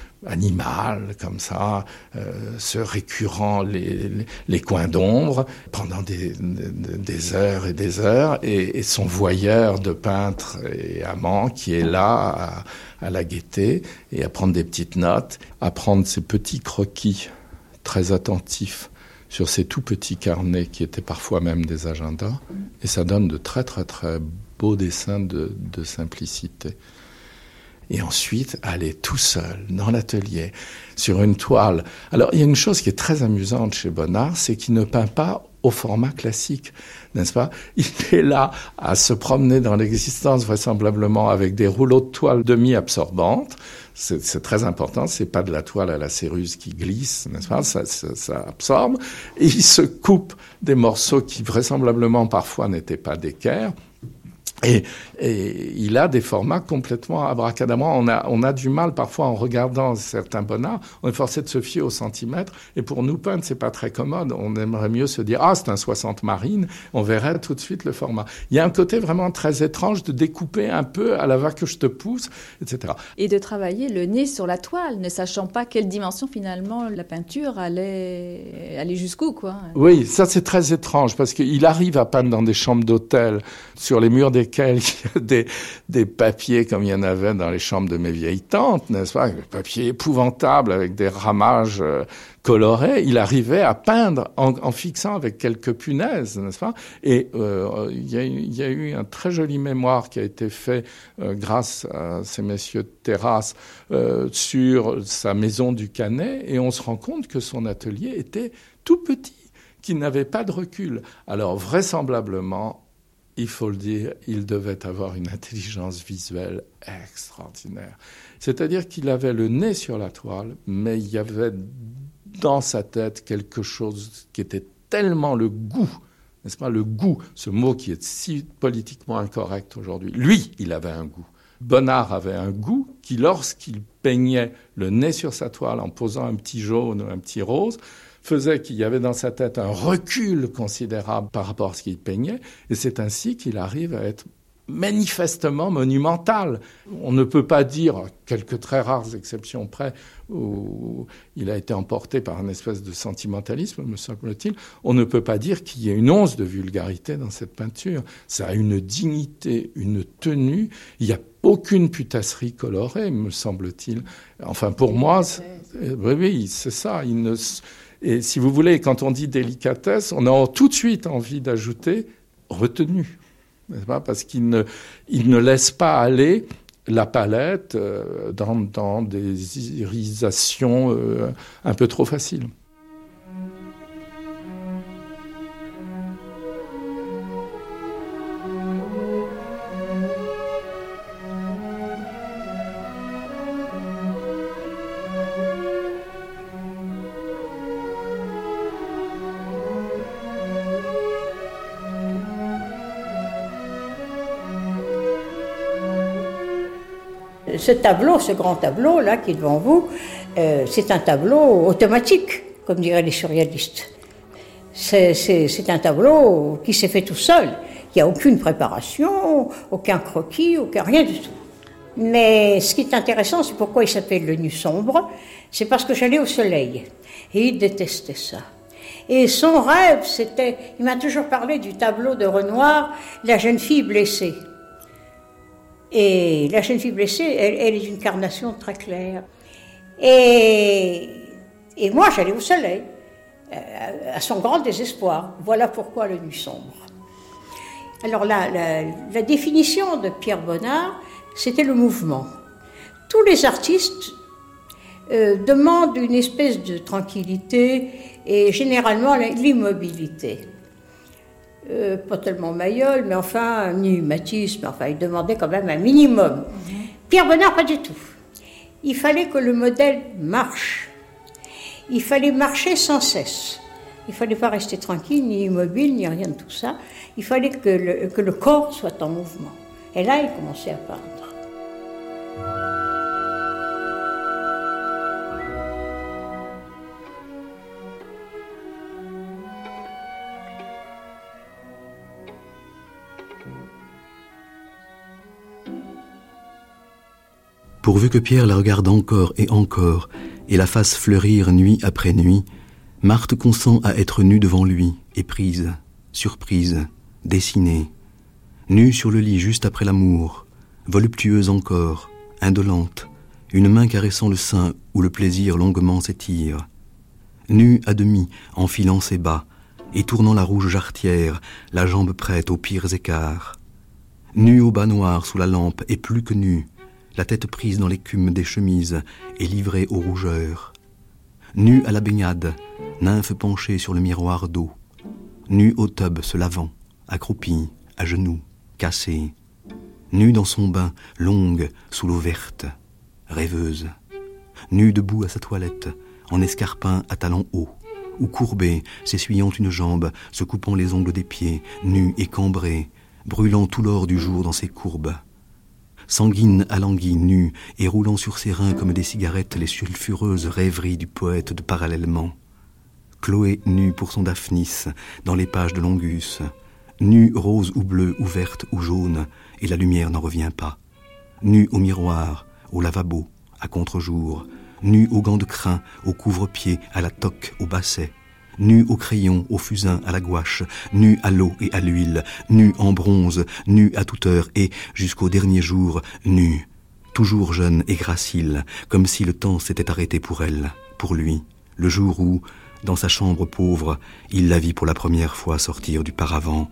animal, comme ça, euh, se récurrent les, les, les coins d'ombre pendant des, des, des heures et des heures, et, et son voyeur de peintre et amant qui est là à, à la guetter et à prendre des petites notes, à prendre ses petits croquis très attentifs sur ces tout petits carnets qui étaient parfois même des agendas, et ça donne de très très très beaux dessins de, de simplicité. Et ensuite, aller tout seul dans l'atelier, sur une toile. Alors, il y a une chose qui est très amusante chez Bonnard, c'est qu'il ne peint pas au format classique, n'est-ce pas? Il est là à se promener dans l'existence vraisemblablement avec des rouleaux de toile demi-absorbantes. C'est, c'est très important, c'est pas de la toile à la céruse qui glisse, n'est-ce pas? Ça, ça, ça absorbe. Et il se coupe des morceaux qui vraisemblablement parfois n'étaient pas d'équerre. Et, et il a des formats complètement abracadabra. On a, on a du mal parfois en regardant certains Bonnard. On est forcé de se fier au centimètre. Et pour nous peindre, c'est pas très commode. On aimerait mieux se dire, ah, c'est un soixante marine. On verrait tout de suite le format. Il y a un côté vraiment très étrange de découper un peu à la va que je te pousse, et cetera. Et de travailler le nez sur la toile, ne sachant pas quelle dimension finalement la peinture allait aller jusqu'où, quoi. Oui, ça c'est très étrange parce qu'il arrive à peindre dans des chambres d'hôtel, sur les murs des il y a des, des papiers comme il y en avait dans les chambres de mes vieilles tantes, n'est-ce pas? Des papiers épouvantables avec des ramages euh, colorés. Il arrivait à peindre en, en fixant avec quelques punaises, n'est-ce pas? Et euh, il, y a, il y a eu un très joli mémoire qui a été fait euh, grâce à ces messieurs de Terrasse euh, sur sa maison du Canet, et on se rend compte que son atelier était tout petit, qu'il n'avait pas de recul. Alors vraisemblablement, il faut le dire, il devait avoir une intelligence visuelle extraordinaire. C'est-à-dire qu'il avait le nez sur la toile, mais il y avait dans sa tête quelque chose qui était tellement le goût, n'est-ce pas, le goût, ce mot qui est si politiquement incorrect aujourd'hui. Lui, il avait un goût. Bonnard avait un goût qui, lorsqu'il peignait le nez sur sa toile en posant un petit jaune ou un petit rose, faisait qu'il y avait dans sa tête un recul considérable par rapport à ce qu'il peignait, et c'est ainsi qu'il arrive à être manifestement monumental. On ne peut pas dire, à quelques très rares exceptions près, où il a été emporté par une espèce de sentimentalisme, me semble-t-il, on ne peut pas dire qu'il y ait une once de vulgarité dans cette peinture. Ça a une dignité, une tenue. Il n'y a aucune putasserie colorée, me semble-t-il. Enfin, pour moi, oui, oui, c'est ça. Il ne... Et si vous voulez, quand on dit délicatesse, on a tout de suite envie d'ajouter retenue. N'est-ce pas ? Parce qu'il ne, il ne laisse pas aller la palette euh, dans, dans des irisations euh, un peu trop faciles. Ce tableau, ce grand tableau-là qui est devant vous, euh, c'est un tableau automatique, comme diraient les surréalistes. C'est, c'est, c'est un tableau qui s'est fait tout seul. Il n'y a aucune préparation, aucun croquis, aucun rien du tout. Mais ce qui est intéressant, c'est pourquoi il s'appelle le nu sombre, c'est parce que j'allais au soleil. Et il détestait ça. Et son rêve, c'était... Il m'a toujours parlé du tableau de Renoir, La jeune fille blessée. Et la jeune fille blessée, elle, elle est d'une carnation très claire. Et, et moi, j'allais au soleil, à son grand désespoir. Voilà pourquoi le nu sombre. Alors la, la, la définition de Pierre Bonnard, c'était le mouvement. Tous les artistes euh, demandent une espèce de tranquillité et généralement l'immobilité. Euh, pas tellement Mayol, mais enfin, ni Matisse, mais enfin, il demandait quand même un minimum. Mm-hmm. Pierre Bonnard, pas du tout. Il fallait que le modèle marche. Il fallait marcher sans cesse. Il ne fallait pas rester tranquille, ni immobile, ni rien de tout ça. Il fallait que le, que le corps soit en mouvement. Et là, il commençait à peindre. Pourvu que Pierre la regarde encore et encore, et la fasse fleurir nuit après nuit, Marthe consent à être nue devant lui, éprise, surprise, dessinée, nue sur le lit juste après l'amour, voluptueuse encore, indolente, une main caressant le sein où le plaisir longuement s'étire, nue à demi, enfilant ses bas, et tournant la rouge jarretière, la jambe prête aux pires écarts, nue au bas noir sous la lampe, et plus que nue, la tête prise dans l'écume des chemises et livrée aux rougeurs. Nue à la baignade, nymphe penchée sur le miroir d'eau. Nue au tub se lavant, accroupie, à genoux, cassée. Nue dans son bain, longue, sous l'eau verte, rêveuse. Nue debout à sa toilette, en escarpin à talons hauts, ou courbée, s'essuyant une jambe, se coupant les ongles des pieds, nue et cambrée, brûlant tout l'or du jour dans ses courbes. Sanguine alanguie, nue, et roulant sur ses reins comme des cigarettes les sulfureuses rêveries du poète de Parallèlement. Chloé nue pour son Daphnis, dans les pages de Longus. Nue rose ou bleue ou verte ou jaune, et la lumière n'en revient pas. Nue au miroir, au lavabo, à contre-jour. Nue aux gants de crin, au couvre-pied, à la toque, au basset. Nue au crayon, au fusain, à la gouache, nue à l'eau et à l'huile, nue en bronze, nue à toute heure et, jusqu'au dernier jour, nue, toujours jeune et gracile, comme si le temps s'était arrêté pour elle, pour lui, le jour où, dans sa chambre pauvre, il la vit pour la première fois sortir du paravent,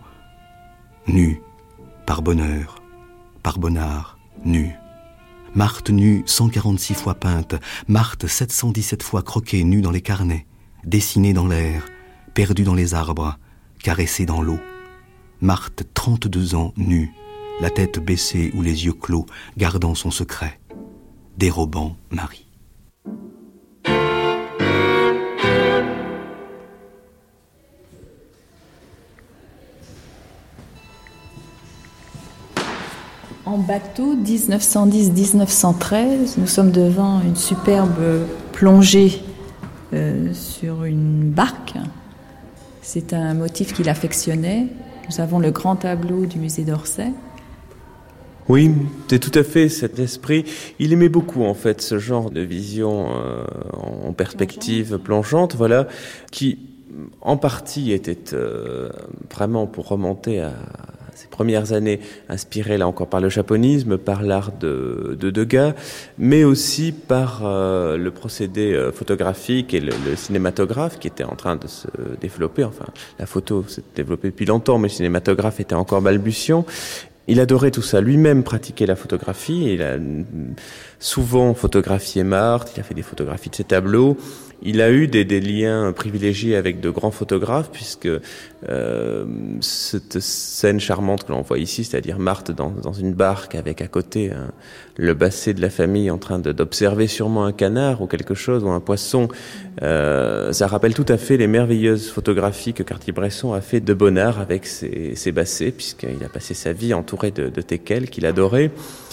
nue, par bonheur, par Bonnard, nue. Marthe nue cent quarante-six fois peinte, Marthe sept cent dix-sept fois croquée nue dans les carnets, dessinée dans l'air, perdue dans les arbres, caressée dans l'eau. Marthe, trente-deux ans, nue, la tête baissée ou les yeux clos, gardant son secret, dérobant Marie. En bateau, dix-neuf cent dix à dix-neuf cent treize, nous sommes devant une superbe plongée euh, sur une barque. C'est un motif qu'il affectionnait. Nous avons le grand tableau du musée d'Orsay. Oui, c'est tout à fait cet esprit. Il aimait beaucoup en fait ce genre de vision euh, en perspective plongeante, voilà, qui en partie était euh, vraiment pour remonter à ses premières années, inspiré là encore par le japonisme, par l'art de, de Degas, mais aussi par euh, le procédé euh, photographique et le, le cinématographe qui était en train de se développer. Enfin, la photo s'est développée depuis longtemps, mais le cinématographe était encore balbutiant. Il adorait tout ça. Lui-même pratiquait la photographie. Il a souvent photographié Marthe. Il a fait des photographies de ses tableaux. Il a eu des, des liens privilégiés avec de grands photographes, puisque euh, cette scène charmante que l'on voit ici, c'est-à-dire Marthe dans, dans une barque avec à côté hein, le basset de la famille en train de, d'observer sûrement un canard ou quelque chose, ou un poisson, euh, ça rappelle tout à fait les merveilleuses photographies que Cartier-Bresson a fait de Bonnard avec ses, ses bassets, puisqu'il a passé sa vie entouré de, de teckels qu'il adorait.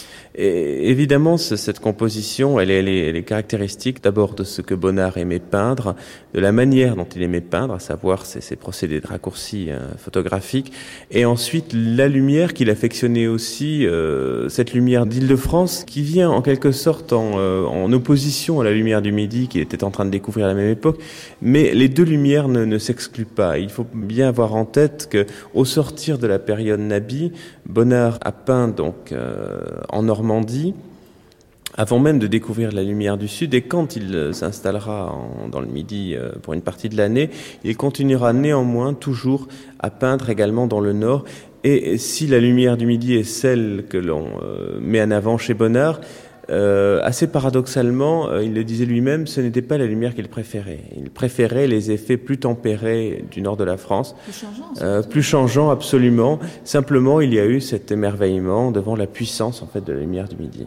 Et évidemment, cette composition, elle est, elle est, elle est caractéristique d'abord de ce que Bonnard aimait peindre, de la manière dont il aimait peindre, à savoir ses, ses procédés de raccourcis euh, photographiques, et ensuite la lumière qu'il affectionnait aussi, euh, cette lumière d'Île-de-France qui vient en quelque sorte en, euh, en opposition à la lumière du Midi qu'il était en train de découvrir à la même époque, mais les deux lumières ne, ne s'excluent pas. Il faut bien avoir en tête que, au sortir de la période Nabi, Bonnard a peint donc euh, en Normandie, Normandie, avant même de découvrir la lumière du Sud, et quand il s'installera en, dans le Midi euh, pour une partie de l'année, il continuera néanmoins toujours à peindre également dans le Nord. Et si la lumière du Midi est celle que l'on euh, met en avant chez Bonnard, euh, assez paradoxalement, euh, il le disait lui-même, ce n'était pas la lumière qu'il préférait. Il préférait les effets plus tempérés du nord de la France, plus changeants, euh, plus changeants absolument. Simplement, il y a eu cet émerveillement devant la puissance en fait de la lumière du Midi.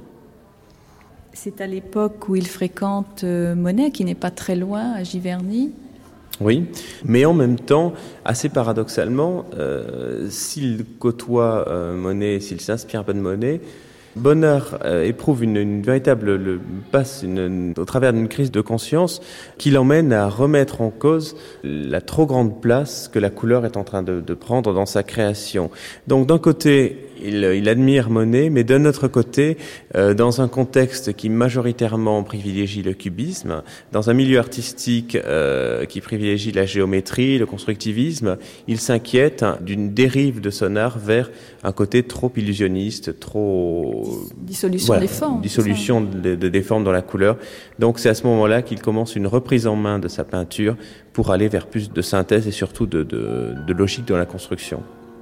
C'est à l'époque où il fréquente euh, Monet, qui n'est pas très loin, à Giverny. Oui, mais en même temps, assez paradoxalement, euh, s'il côtoie euh, Monet, s'il s'inspire un peu de Monet, Bonnard euh, éprouve une, une véritable le, passe une, une, au travers d'une crise de conscience qui l'emmène à remettre en cause la trop grande place que la couleur est en train de, de prendre dans sa création. Donc d'un côté, il, il admire Monet, mais d'un autre côté, euh, dans un contexte qui majoritairement privilégie le cubisme, dans un milieu artistique euh, qui privilégie la géométrie, le constructivisme, il s'inquiète d'une dérive de son art vers un côté trop illusionniste, trop dissolution voilà, des formes. Dissolution de, de, des formes dans la couleur. Donc c'est à ce moment-là qu'il commence une reprise en main de sa peinture pour aller vers plus de synthèse et surtout de, de, de logique dans la construction.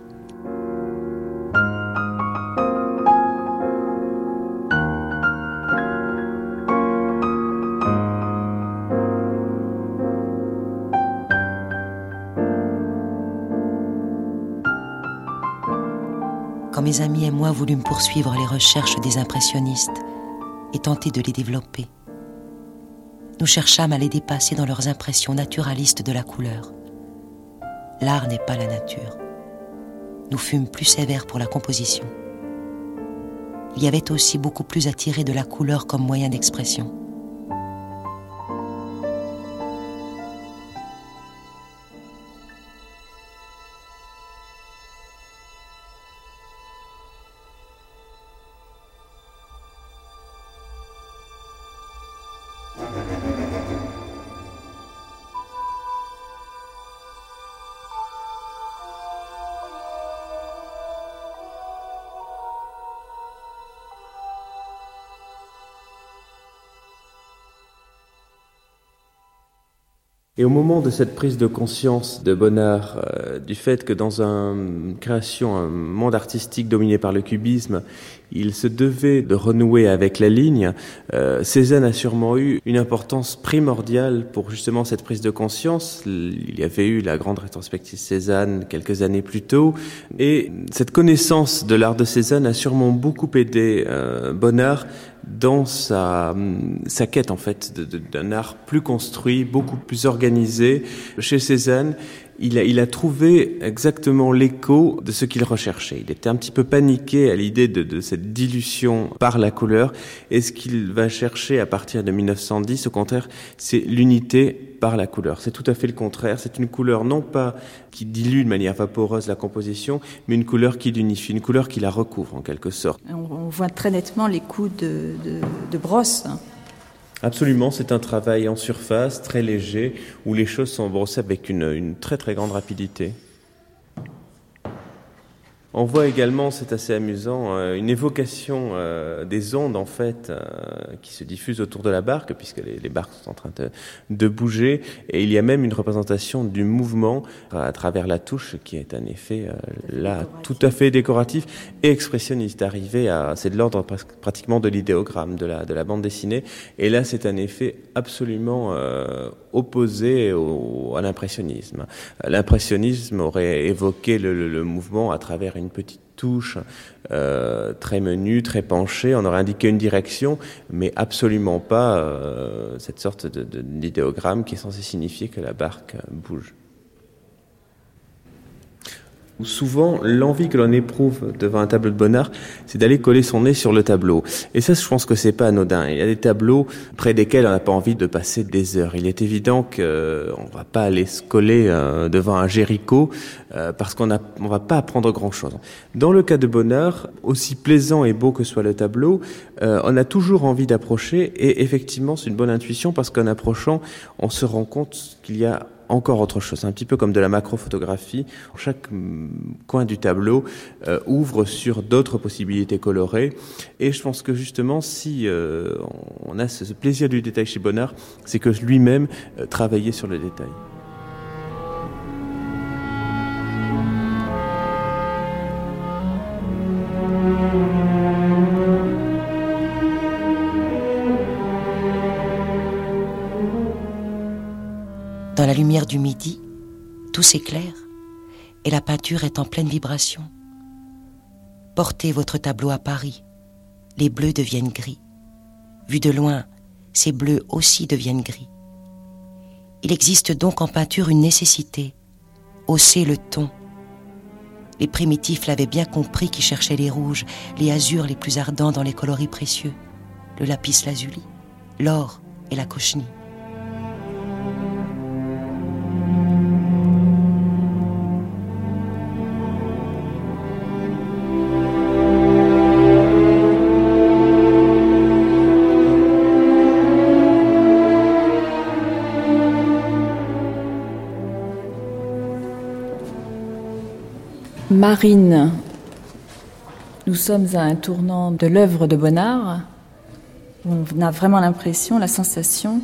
Quand mes amis et moi voulûmes poursuivre les recherches des impressionnistes et tenter de les développer, nous cherchâmes à les dépasser dans leurs impressions naturalistes de la couleur. L'art n'est pas la nature. Nous fûmes plus sévères pour la composition. Il y avait aussi beaucoup plus à tirer de la couleur comme moyen d'expression. Et au moment de cette prise de conscience de Bonnard, euh, du fait que dans une création, un monde artistique dominé par le cubisme, il se devait de renouer avec la ligne, euh, Cézanne a sûrement eu une importance primordiale pour justement cette prise de conscience. Il y avait eu la grande rétrospective Cézanne quelques années plus tôt, et cette connaissance de l'art de Cézanne a sûrement beaucoup aidé euh, Bonnard dans sa, sa quête en fait de, de, d'un art plus construit, beaucoup plus organisé chez Cézanne. il a, il a trouvé exactement l'écho de ce qu'il recherchait. Il était un petit peu paniqué à l'idée de, de cette dilution par la couleur. Et ce qu'il va chercher à partir de mille neuf cent dix, au contraire, c'est l'unité par la couleur. C'est tout à fait le contraire. C'est une couleur non pas qui dilue de manière vaporeuse la composition, mais une couleur qui l'unifie, une couleur qui la recouvre en quelque sorte. On, on voit très nettement les coups de, de, de brosse. Absolument, c'est un travail en surface, très léger, où les choses sont brossées avec une, une très très grande rapidité. On voit également, c'est assez amusant, une évocation euh, des ondes en fait euh, qui se diffusent autour de la barque, puisque les, les barques sont en train de, de bouger, et il y a même une représentation du mouvement à travers la touche, qui est un effet euh, là tout à fait décoratif et expressionniste. Arrivé à, c'est de l'ordre pratiquement de l'idéogramme de la de la bande dessinée, et là c'est un effet absolument euh, opposé au, à l'impressionnisme. L'impressionnisme aurait évoqué le, le, le mouvement à travers une une petite touche euh, très menue, très penchée. On aurait indiqué une direction, mais absolument pas euh, cette sorte de, de, d'idéogramme qui est censé signifier que la barque bouge. Souvent, l'envie que l'on éprouve devant un tableau de Bonnard, c'est d'aller coller son nez sur le tableau. Et ça, je pense que c'est pas anodin. Il y a des tableaux près desquels on n'a pas envie de passer des heures. Il est évident qu'on euh, va pas aller se coller euh, devant un Géricault euh, parce qu'on a, on va pas apprendre grand-chose. Dans le cas de Bonnard, aussi plaisant et beau que soit le tableau, euh, on a toujours envie d'approcher. Et effectivement, c'est une bonne intuition parce qu'en approchant, on se rend compte qu'il y a encore autre chose, un petit peu comme de la macrophotographie. Chaque coin du tableau euh, ouvre sur d'autres possibilités colorées. Et je pense que justement, si euh, on a ce, ce plaisir du détail chez Bonnard, c'est que lui-même euh, travaillait sur le détail. Dans la lumière du midi, tout s'éclaire et la peinture est en pleine vibration. Portez votre tableau à Paris, les bleus deviennent gris. Vu de loin, ces bleus aussi deviennent gris. Il existe donc en peinture une nécessité, hausser le ton. Les primitifs l'avaient bien compris qui cherchaient les rouges, les azurs les plus ardents dans les coloris précieux, le lapis lazuli, l'or et la cochenille. Marine, nous sommes à un tournant de l'œuvre de Bonnard. On a vraiment l'impression, la sensation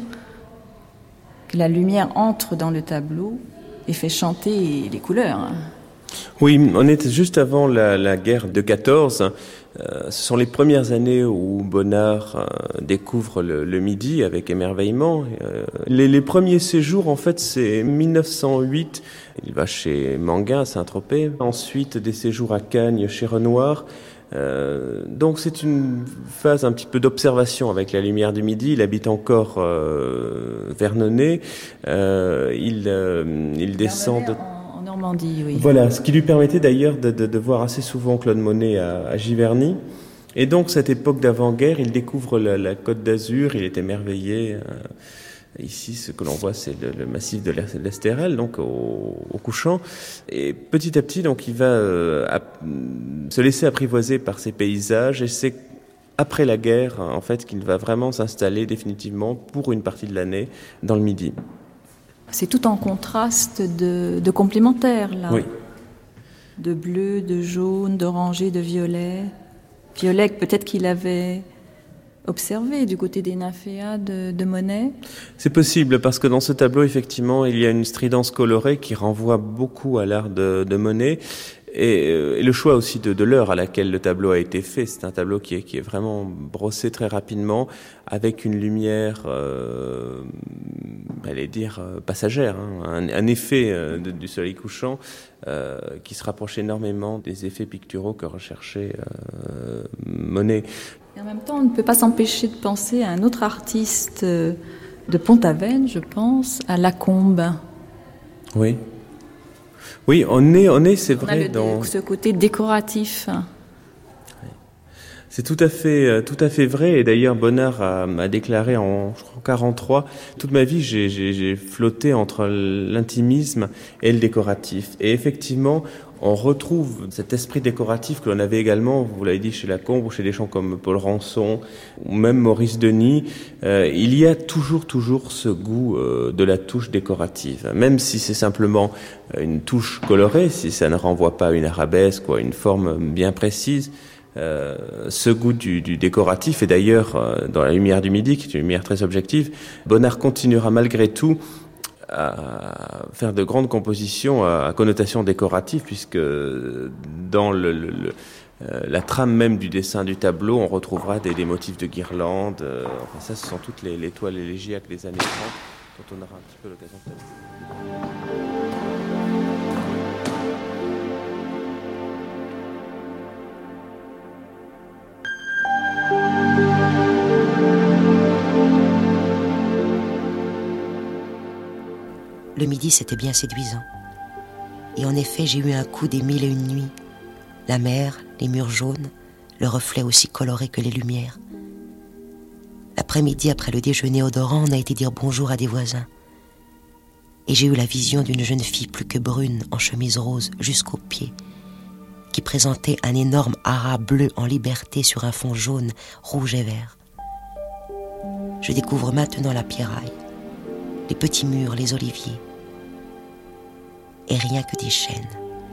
que la lumière entre dans le tableau et fait chanter les couleurs. Oui, on est juste avant la, la guerre de quatorze. Euh, ce sont les premières années où Bonnard euh, découvre le, le Midi avec émerveillement. Euh, les, les premiers séjours, en fait, c'est mille neuf cent huit. Il va chez Manguin à Saint-Tropez. Ensuite, des séjours à Cagnes chez Renoir. Euh, donc c'est une phase un petit peu d'observation avec la lumière du Midi. Il habite encore euh, Vernonnet. Euh, il, euh, il descend de... En Normandie, oui. Voilà, ce qui lui permettait d'ailleurs de, de, de voir assez souvent Claude Monet à, à Giverny. Et donc, cette époque d'avant-guerre, il découvre la, la Côte d'Azur, il est émerveillé. Euh, ici, ce que l'on voit, c'est le, le massif de l'Estérel, donc au, au couchant. Et petit à petit, donc, il va euh, à, se laisser apprivoiser par ces paysages. Et c'est après la guerre, en fait, qu'il va vraiment s'installer définitivement pour une partie de l'année dans le Midi. C'est tout en contraste de, de complémentaires, là. Oui. De bleu, de jaune, d'oranger, de violet. Violet, peut-être qu'il avait observé du côté des nymphéas de, de Monet. C'est possible, parce que dans ce tableau, effectivement, il y a une stridence colorée qui renvoie beaucoup à l'art de, de Monet. Et, et le choix aussi de, de l'heure à laquelle le tableau a été fait. C'est un tableau qui est, qui est vraiment brossé très rapidement, avec une lumière, euh, allez dire, euh, passagère, hein, un, un effet euh, de, du soleil couchant euh, qui se rapproche énormément des effets picturaux que recherchait euh, Monet. Et en même temps, on ne peut pas s'empêcher de penser à un autre artiste de Pont-Aven, je pense, à Lacombe. Oui. Oui, on est, on est, c'est on vrai, a le, dans ce côté décoratif. C'est tout à fait, tout à fait vrai. Et d'ailleurs, Bonnard a, a déclaré en, je crois, quarante-trois, toute ma vie, j'ai, j'ai, j'ai flotté entre l'intimisme et le décoratif. Et effectivement, on retrouve cet esprit décoratif que l'on avait également, vous l'avez dit, chez Lacombe ou chez des gens comme Paul Rançon ou même Maurice Denis. Euh, il y a toujours, toujours ce goût euh, de la touche décorative. Même si c'est simplement une touche colorée, si ça ne renvoie pas à une arabesque ou à une forme bien précise, Euh, ce goût du, du décoratif, et d'ailleurs euh, dans La lumière du midi, qui est une lumière très objective, Bonnard continuera malgré tout à faire de grandes compositions à, à connotation décorative, puisque dans le, le, le, euh, la trame même du dessin du tableau, on retrouvera des, des motifs de guirlandes. Euh, enfin ça, ce sont toutes les, les toiles élégiaques des années trente, dont on aura un petit peu l'occasion de parler. Le midi, c'était bien séduisant. Et en effet, j'ai eu un coup des mille et une nuits. La mer, les murs jaunes, le reflet aussi coloré que les lumières. L'après-midi, après le déjeuner odorant, on a été dire bonjour à des voisins. Et j'ai eu la vision d'une jeune fille plus que brune, en chemise rose jusqu'aux pieds, qui présentait un énorme haras bleu en liberté sur un fond jaune, rouge et vert. Je découvre maintenant la pierraille, les petits murs, les oliviers, et rien que des chênes.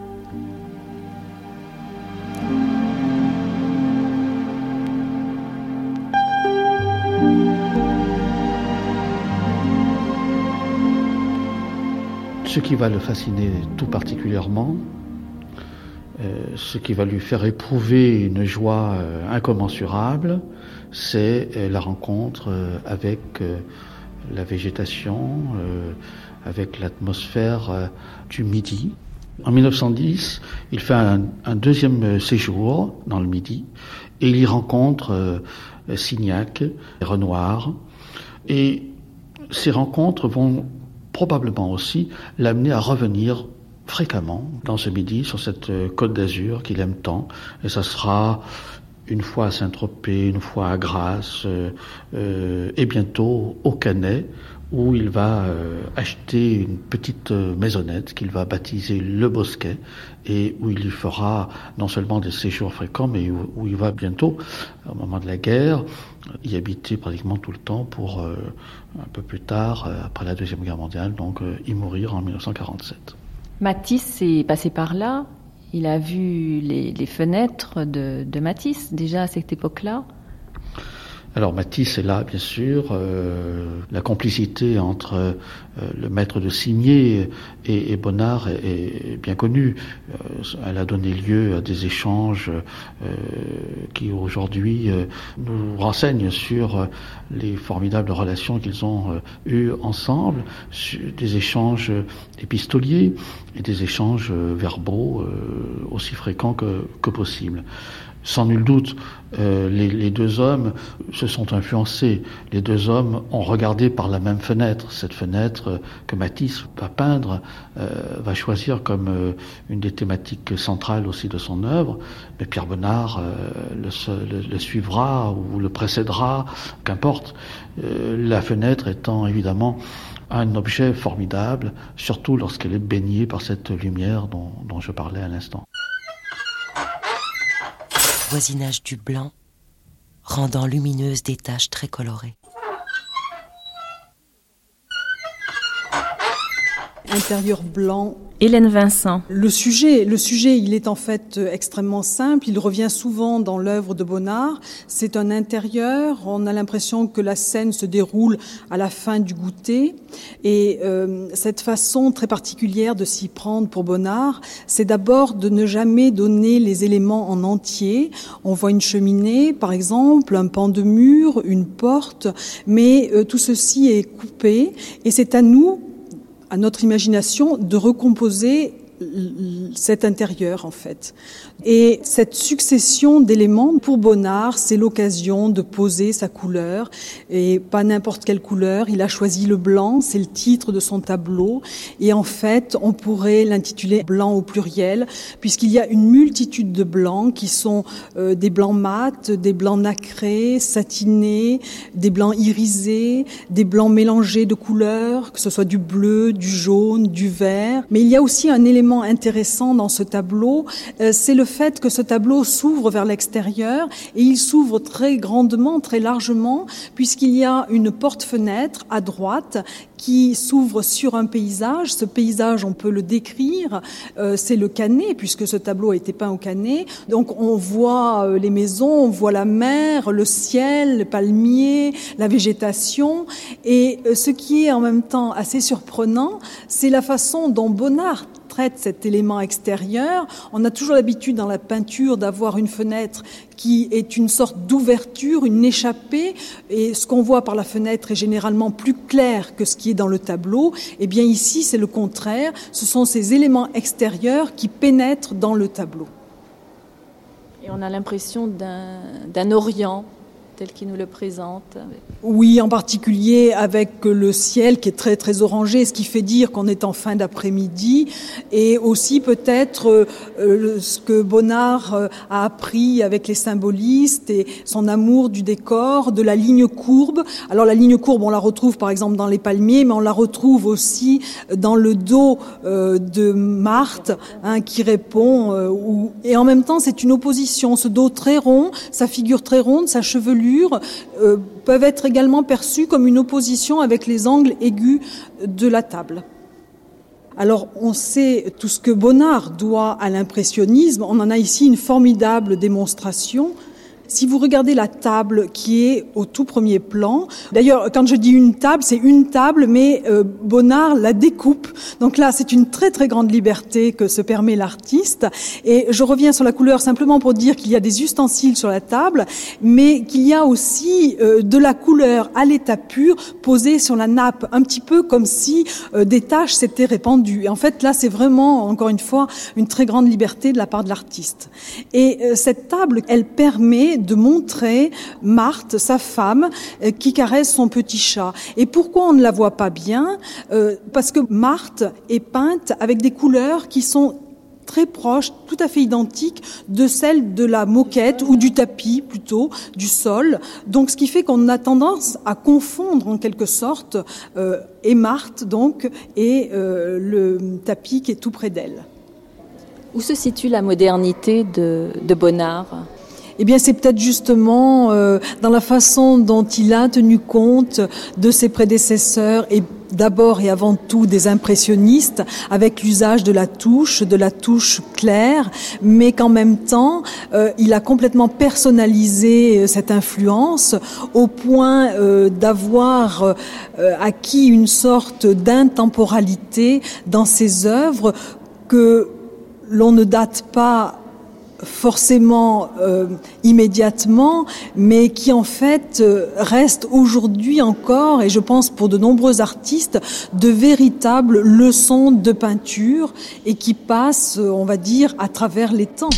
Ce qui va le fasciner tout particulièrement, euh, ce qui va lui faire éprouver une joie euh, incommensurable, c'est euh, la rencontre euh, avec euh, la végétation, euh, avec l'atmosphère euh, du Midi. En mille neuf cent dix, il fait un, un deuxième séjour dans le Midi et il y rencontre euh, Signac, Renoir. Et ces rencontres vont probablement aussi l'amener à revenir fréquemment dans ce Midi, sur cette côte d'Azur qu'il aime tant. Et ça sera une fois à Saint-Tropez, une fois à Grasse, euh, euh, et bientôt au Canet, où il va euh, acheter une petite euh, maisonnette qu'il va baptiser Le Bosquet, et où il y fera non seulement des séjours fréquents, mais où, où il va bientôt, au moment de la guerre, y habiter pratiquement tout le temps pour, euh, un peu plus tard, euh, après la Deuxième Guerre mondiale, donc euh, y mourir en mille neuf cent quarante-sept. Matisse est passé par là. Il a vu les, les fenêtres de, de Matisse, déjà à cette époque-là. Alors Matisse est là, bien sûr. Euh, la complicité entre euh, le maître de Signé et, et Bonnard est, est bien connue. Euh, elle a donné lieu à des échanges euh, qui aujourd'hui euh, nous renseignent sur les formidables relations qu'ils ont euh, eues ensemble, sur des échanges épistoliers et des échanges verbaux euh, aussi fréquents que, que possible. Sans nul doute, euh, les, les deux hommes se sont influencés. Les deux hommes ont regardé par la même fenêtre. Cette fenêtre que Matisse va peindre, euh, va choisir comme euh, une des thématiques centrales aussi de son œuvre. Mais Pierre Bonnard euh, le, le, le suivra ou le précédera, qu'importe. Euh, la fenêtre étant évidemment un objet formidable, surtout lorsqu'elle est baignée par cette lumière dont, dont je parlais à l'instant. Voisinage du blanc, rendant lumineuses des taches très colorées. Intérieur blanc. Hélène Vincent. Le sujet, le sujet, il est en fait extrêmement simple. Il revient souvent dans l'œuvre de Bonnard. C'est un intérieur. On a l'impression que la scène se déroule à la fin du goûter. Et euh, cette façon très particulière de s'y prendre pour Bonnard, c'est d'abord de ne jamais donner les éléments en entier. On voit une cheminée, par exemple, un pan de mur, une porte, mais euh, tout ceci est coupé. Et c'est à nous, à notre imagination, de recomposer cet intérieur en fait. Et cette succession d'éléments, pour Bonnard, c'est l'occasion de poser sa couleur, et pas n'importe quelle couleur. Il a choisi le blanc, c'est le titre de son tableau, et en fait, on pourrait l'intituler blanc au pluriel, puisqu'il y a une multitude de blancs qui sont euh, des blancs mat, des blancs nacrés, satinés, des blancs irisés, des blancs mélangés de couleurs, que ce soit du bleu, du jaune, du vert. Mais il y a aussi un élément intéressant dans ce tableau, euh, c'est le fait que ce tableau s'ouvre vers l'extérieur, et il s'ouvre très grandement, très largement, puisqu'il y a une porte-fenêtre à droite qui s'ouvre sur un paysage. Ce paysage, on peut le décrire, euh, c'est le Canet, puisque ce tableau a été peint au Canet. Donc on voit euh, les maisons, on voit la mer, le ciel, le palmier, la végétation. Et euh, ce qui est en même temps assez surprenant, c'est la façon dont Bonnard traite cet élément extérieur. On a toujours l'habitude dans la peinture d'avoir une fenêtre qui est une sorte d'ouverture, une échappée, et ce qu'on voit par la fenêtre est généralement plus clair que ce qui est dans le tableau. Et bien ici, c'est le contraire. Ce sont ces éléments extérieurs qui pénètrent dans le tableau. Et on a l'impression d'un, d'un Orient tel qu'il nous le présente. Oui, en particulier avec le ciel qui est très très orangé, ce qui fait dire qu'on est en fin d'après-midi, et aussi peut-être euh, ce que Bonnard euh, a appris avec les symbolistes et son amour du décor, de la ligne courbe. Alors la ligne courbe, on la retrouve par exemple dans les palmiers, mais on la retrouve aussi dans le dos euh, de Marthe, hein, qui répond, euh, où... et en même temps c'est une opposition, ce dos très rond, sa figure très ronde, sa chevelure, Euh, peuvent être également perçus comme une opposition avec les angles aigus de la table. Alors, on sait tout ce que Bonnard doit à l'impressionnisme. On en a ici une formidable démonstration. Si vous regardez la table qui est au tout premier plan, d'ailleurs, quand je dis une table, c'est une table, mais euh, Bonnard la découpe. Donc là, c'est une très très grande liberté que se permet l'artiste. Et je reviens sur la couleur simplement pour dire qu'il y a des ustensiles sur la table, mais qu'il y a aussi euh, de la couleur à l'état pur posée sur la nappe, un petit peu comme si euh, des taches s'étaient répandues. Et en fait, là, c'est vraiment, encore une fois, une très grande liberté de la part de l'artiste. Et euh, cette table, elle permet de montrer Marthe, sa femme, euh, qui caresse son petit chat. Et pourquoi on ne la voit pas bien ? euh, Parce que Marthe est peinte avec des couleurs qui sont très proches, tout à fait identiques de celles de la moquette ou du tapis plutôt, du sol. Donc ce qui fait qu'on a tendance à confondre en quelque sorte euh, et Marthe donc et euh, le tapis qui est tout près d'elle. Où se situe la modernité de, de Bonnard ? Eh bien, c'est peut-être justement euh, dans la façon dont il a tenu compte de ses prédécesseurs et d'abord et avant tout des impressionnistes, avec l'usage de la touche, de la touche claire, mais qu'en même temps, euh, il a complètement personnalisé cette influence au point euh, d'avoir euh, acquis une sorte d'intemporalité dans ses œuvres que l'on ne date pas forcément euh, immédiatement, mais qui en fait euh, reste aujourd'hui encore, et je pense pour de nombreux artistes, de véritables leçons de peinture et qui passent, on va dire, à travers les temps.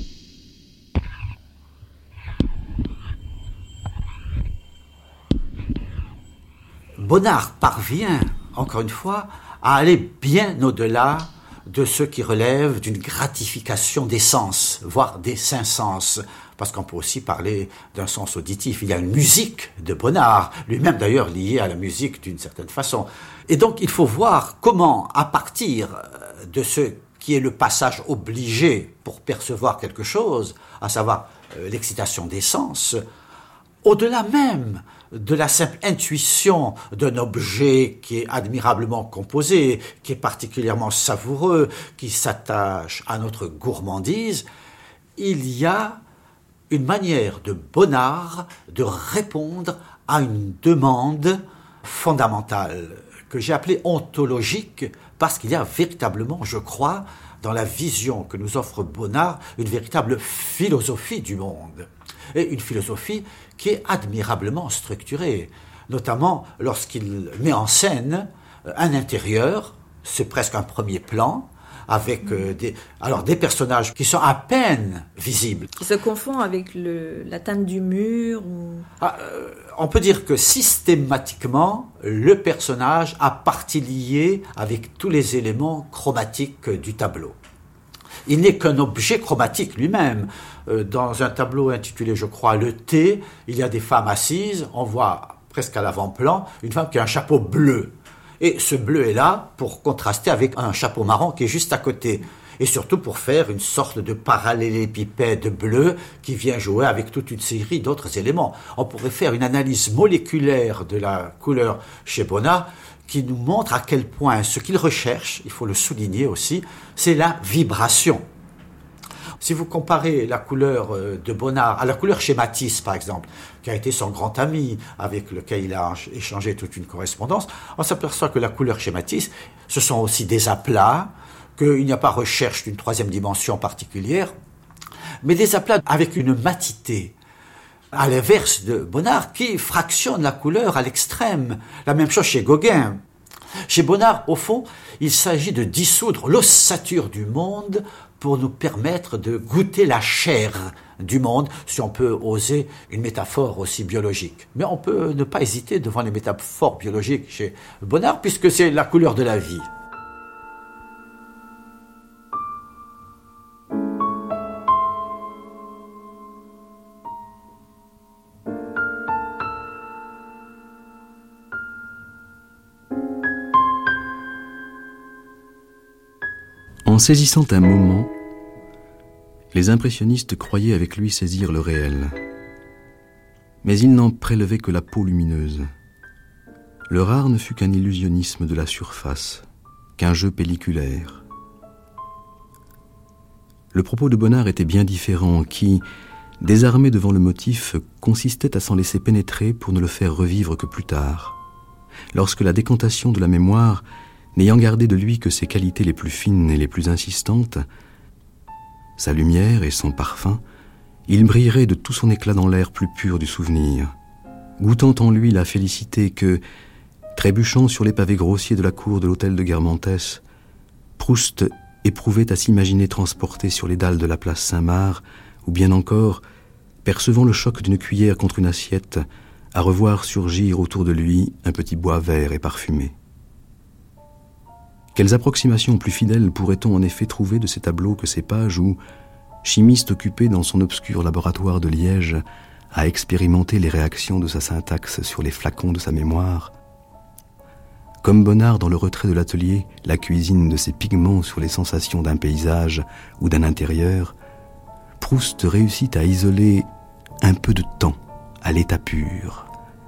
Bonnard parvient, encore une fois, à aller bien au-delà de ce qui relève d'une gratification des sens, voire des cinq sens, parce qu'on peut aussi parler d'un sens auditif. Il y a une musique de Bonnard, lui-même d'ailleurs lié à la musique d'une certaine façon. Et donc il faut voir comment, à partir de ce qui est le passage obligé pour percevoir quelque chose, à savoir euh, l'excitation des sens, au-delà même de la simple intuition d'un objet qui est admirablement composé, qui est particulièrement savoureux, qui s'attache à notre gourmandise, il y a une manière de Bonnard de répondre à une demande fondamentale que j'ai appelée ontologique, parce qu'il y a véritablement, je crois, dans la vision que nous offre Bonnard, une véritable philosophie du monde. Et une philosophie qui est admirablement structurée, notamment lorsqu'il met en scène un intérieur, c'est presque un premier plan, avec euh, des, alors des personnages qui sont à peine visibles. Qui se confond avec le, la teinte du mur ou... ah, euh, On peut dire que systématiquement, le personnage a partie liée avec tous les éléments chromatiques du tableau. Il n'est qu'un objet chromatique lui-même. Euh, dans un tableau intitulé, je crois, Le Thé, il y a des femmes assises, on voit presque à l'avant-plan une femme qui a un chapeau bleu. Et ce bleu est là pour contraster avec un chapeau marron qui est juste à côté. Et surtout pour faire une sorte de parallélépipède bleu qui vient jouer avec toute une série d'autres éléments. On pourrait faire une analyse moléculaire de la couleur chez Bonnard qui nous montre à quel point ce qu'il recherche, il faut le souligner aussi, c'est la vibration. Si vous comparez la couleur de Bonnard à la couleur chez Matisse, par exemple, qui a été son grand ami, avec lequel il a échangé toute une correspondance, on s'aperçoit que la couleur chez Matisse, ce sont aussi des aplats, qu'il n'y a pas recherche d'une troisième dimension particulière, mais des aplats avec une matité, à l'inverse de Bonnard, qui fractionne la couleur à l'extrême. La même chose chez Gauguin. Chez Bonnard, au fond, il s'agit de dissoudre l'ossature du monde pour nous permettre de goûter la chair du monde, si on peut oser une métaphore aussi biologique. Mais on peut ne pas hésiter devant les métaphores biologiques chez Bonnard, puisque c'est la couleur de la vie. En saisissant un moment, les impressionnistes croyaient avec lui saisir le réel. Mais ils n'en prélevaient que la peau lumineuse. Le rare ne fut qu'un illusionnisme de la surface, qu'un jeu pelliculaire. Le propos de Bonnard était bien différent, qui, désarmé devant le motif, consistait à s'en laisser pénétrer pour ne le faire revivre que plus tard, lorsque la décantation de la mémoire, n'ayant gardé de lui que ses qualités les plus fines et les plus insistantes, sa lumière et son parfum, il brillerait de tout son éclat dans l'air plus pur du souvenir, goûtant en lui la félicité que, trébuchant sur les pavés grossiers de la cour de l'hôtel de Guermantes, Proust éprouvait à s'imaginer transporté sur les dalles de la place Saint-Marc, ou bien encore, percevant le choc d'une cuillère contre une assiette, à revoir surgir autour de lui un petit bois vert et parfumé. Quelles approximations plus fidèles pourrait-on en effet trouver de ces tableaux que ces pages où, chimiste occupé dans son obscur laboratoire de Liège, à expérimenter les réactions de sa syntaxe sur les flacons de sa mémoire, comme Bonnard dans le retrait de l'atelier, la cuisine de ses pigments sur les sensations d'un paysage ou d'un intérieur, Proust réussit à isoler un peu de temps à l'état pur.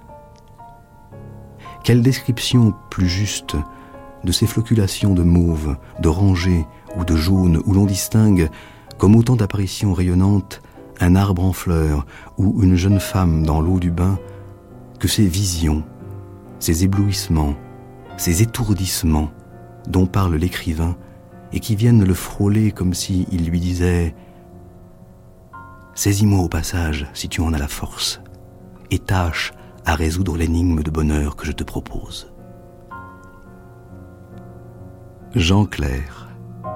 Quelle description plus juste de ces floculations de mauve, d'oranger ou de jaune où l'on distingue, comme autant d'apparitions rayonnantes, un arbre en fleurs ou une jeune femme dans l'eau du bain, que ces visions, ces éblouissements, ces étourdissements dont parle l'écrivain et qui viennent le frôler comme si il lui disait « Saisis-moi au passage si tu en as la force et tâche à résoudre l'énigme de bonheur que je te propose. » Jean Clair.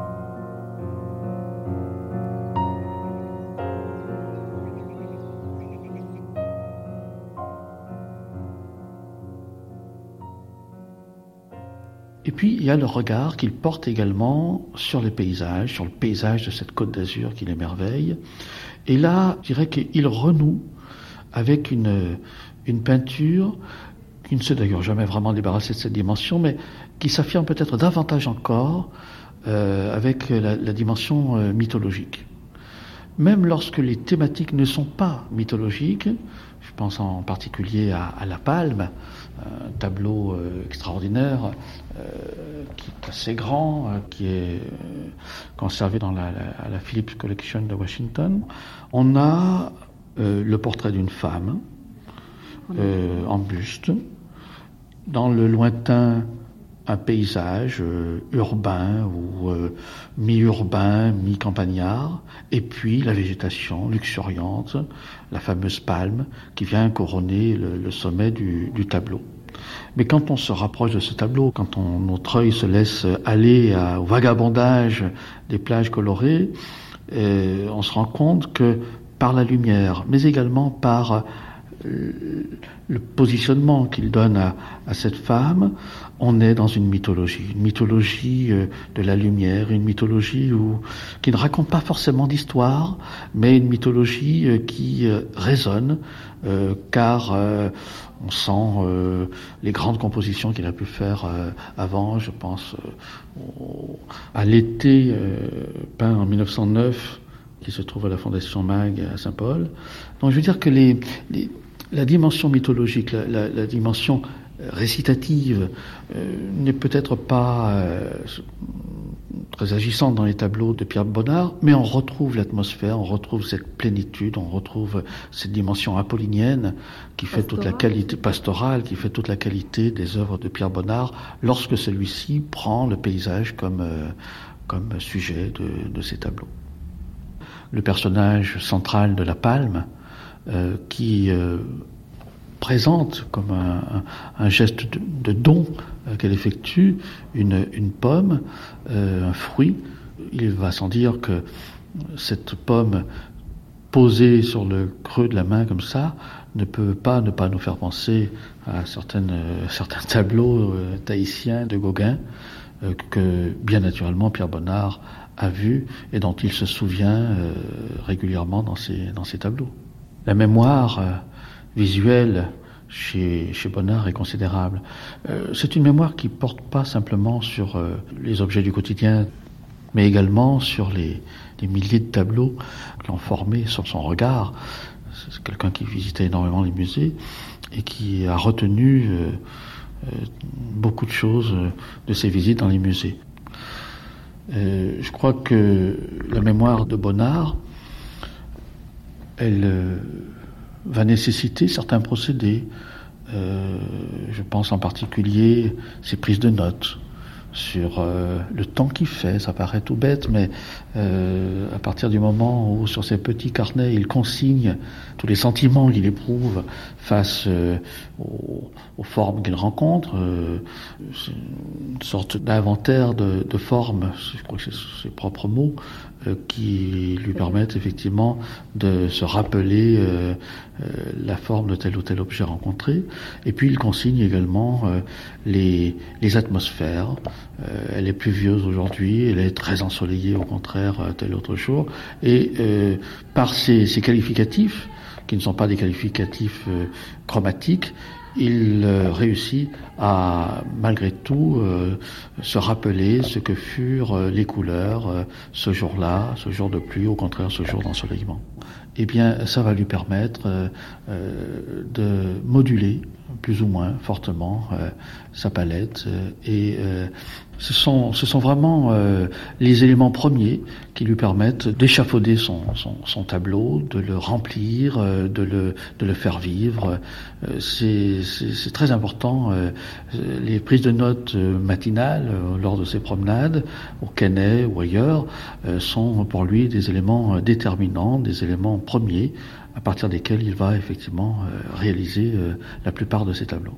Et puis il y a le regard qu'il porte également sur les paysages, sur le paysage de cette Côte d'Azur qui l'émerveille. Et là, je dirais qu'il renoue avec une, une peinture qui ne s'est d'ailleurs jamais vraiment débarrassée de cette dimension, mais qui s'affirme peut-être davantage encore euh, avec la, la dimension euh, mythologique. Même lorsque les thématiques ne sont pas mythologiques, je pense en particulier à, à La Palme, un tableau euh, extraordinaire, euh, qui est assez grand, euh, qui est euh, conservé dans la, la, la Phillips Collection de Washington. On a euh, le portrait d'une femme euh, en buste, dans le lointain un paysage euh, urbain ou euh, mi-urbain, mi-campagnard, et puis la végétation luxuriante, la fameuse palme qui vient couronner le, le sommet du, du tableau. Mais quand on se rapproche de ce tableau, quand on, notre œil se laisse aller à, au vagabondage des plages colorées, euh, on se rend compte que par la lumière, mais également par euh, le positionnement qu'il donne à, à cette femme, on est dans une mythologie, une mythologie euh, de la lumière, une mythologie où, qui ne raconte pas forcément d'histoire, mais une mythologie euh, qui euh, résonne, euh, car euh, on sent euh, les grandes compositions qu'il a pu faire euh, avant. Je pense euh, au, à l'été euh, peint en mille neuf cent neuf, qui se trouve à la Fondation Mag à Saint-Paul. Donc je veux dire que les, les, la dimension mythologique, la, la, la dimension récitative euh, n'est peut-être pas euh, très agissante dans les tableaux de Pierre Bonnard, mais on retrouve l'atmosphère, on retrouve cette plénitude, on retrouve cette dimension apollinienne qui fait Pastoral. toute la qualité pastorale, qui fait toute la qualité des œuvres de Pierre Bonnard lorsque celui-ci prend le paysage comme, euh, comme sujet de, de ses tableaux. Le personnage central de la palme euh, qui euh, présente comme un, un, un geste de, de don euh, qu'elle effectue une, une pomme, euh, un fruit. Il va sans dire que cette pomme posée sur le creux de la main comme ça ne peut pas ne pas nous faire penser à certaines, euh, certains tableaux euh, tahitiens de Gauguin euh, que bien naturellement Pierre Bonnard a vu et dont il se souvient euh, régulièrement dans ses, dans ses tableaux. La mémoire euh, visuelle chez, chez Bonnard est considérable. Euh, c'est une mémoire qui porte pas simplement sur euh, les objets du quotidien, mais également sur les, les milliers de tableaux qui ont formé sur son regard. C'est quelqu'un qui visitait énormément les musées et qui a retenu euh, euh, beaucoup de choses de ses visites dans les musées. Euh, je crois que la mémoire de Bonnard, elle euh, va nécessiter certains procédés. Euh, je pense en particulier ses prises de notes sur euh, le temps qu'il fait. Ça paraît tout bête, mais euh, à partir du moment où sur ses petits carnets il consigne tous les sentiments qu'il éprouve face euh, aux, aux formes qu'il rencontre, euh, c'est une sorte d'inventaire de, de formes, je crois que c'est ses propres mots, euh, qui lui permettent effectivement de se rappeler euh, euh, la forme de tel ou tel objet rencontré. Et puis il consigne également euh, les, les atmosphères. Euh, elle est pluvieuse aujourd'hui, elle est très ensoleillée au contraire euh, tel autre jour. Et euh, par ces, ces qualificatifs, qui ne sont pas des qualificatifs euh, chromatiques, il euh, réussit à, malgré tout, euh, se rappeler ce que furent euh, les couleurs euh, ce jour-là, ce jour de pluie, au contraire ce jour d'ensoleillement. Eh bien, ça va lui permettre euh, euh, de moduler plus ou moins fortement euh, sa palette euh, et euh, ce sont ce sont vraiment euh, les éléments premiers qui lui permettent d'échafauder son son, son tableau, de le remplir, euh, de le de le faire vivre. Euh, c'est, c'est c'est très important. Euh, les prises de notes euh, matinales euh, lors de ses promenades au Quesnay ou ailleurs euh, sont pour lui des éléments euh, déterminants, des éléments premiers à partir desquels il va effectivement euh, réaliser euh, la plupart de ses tableaux.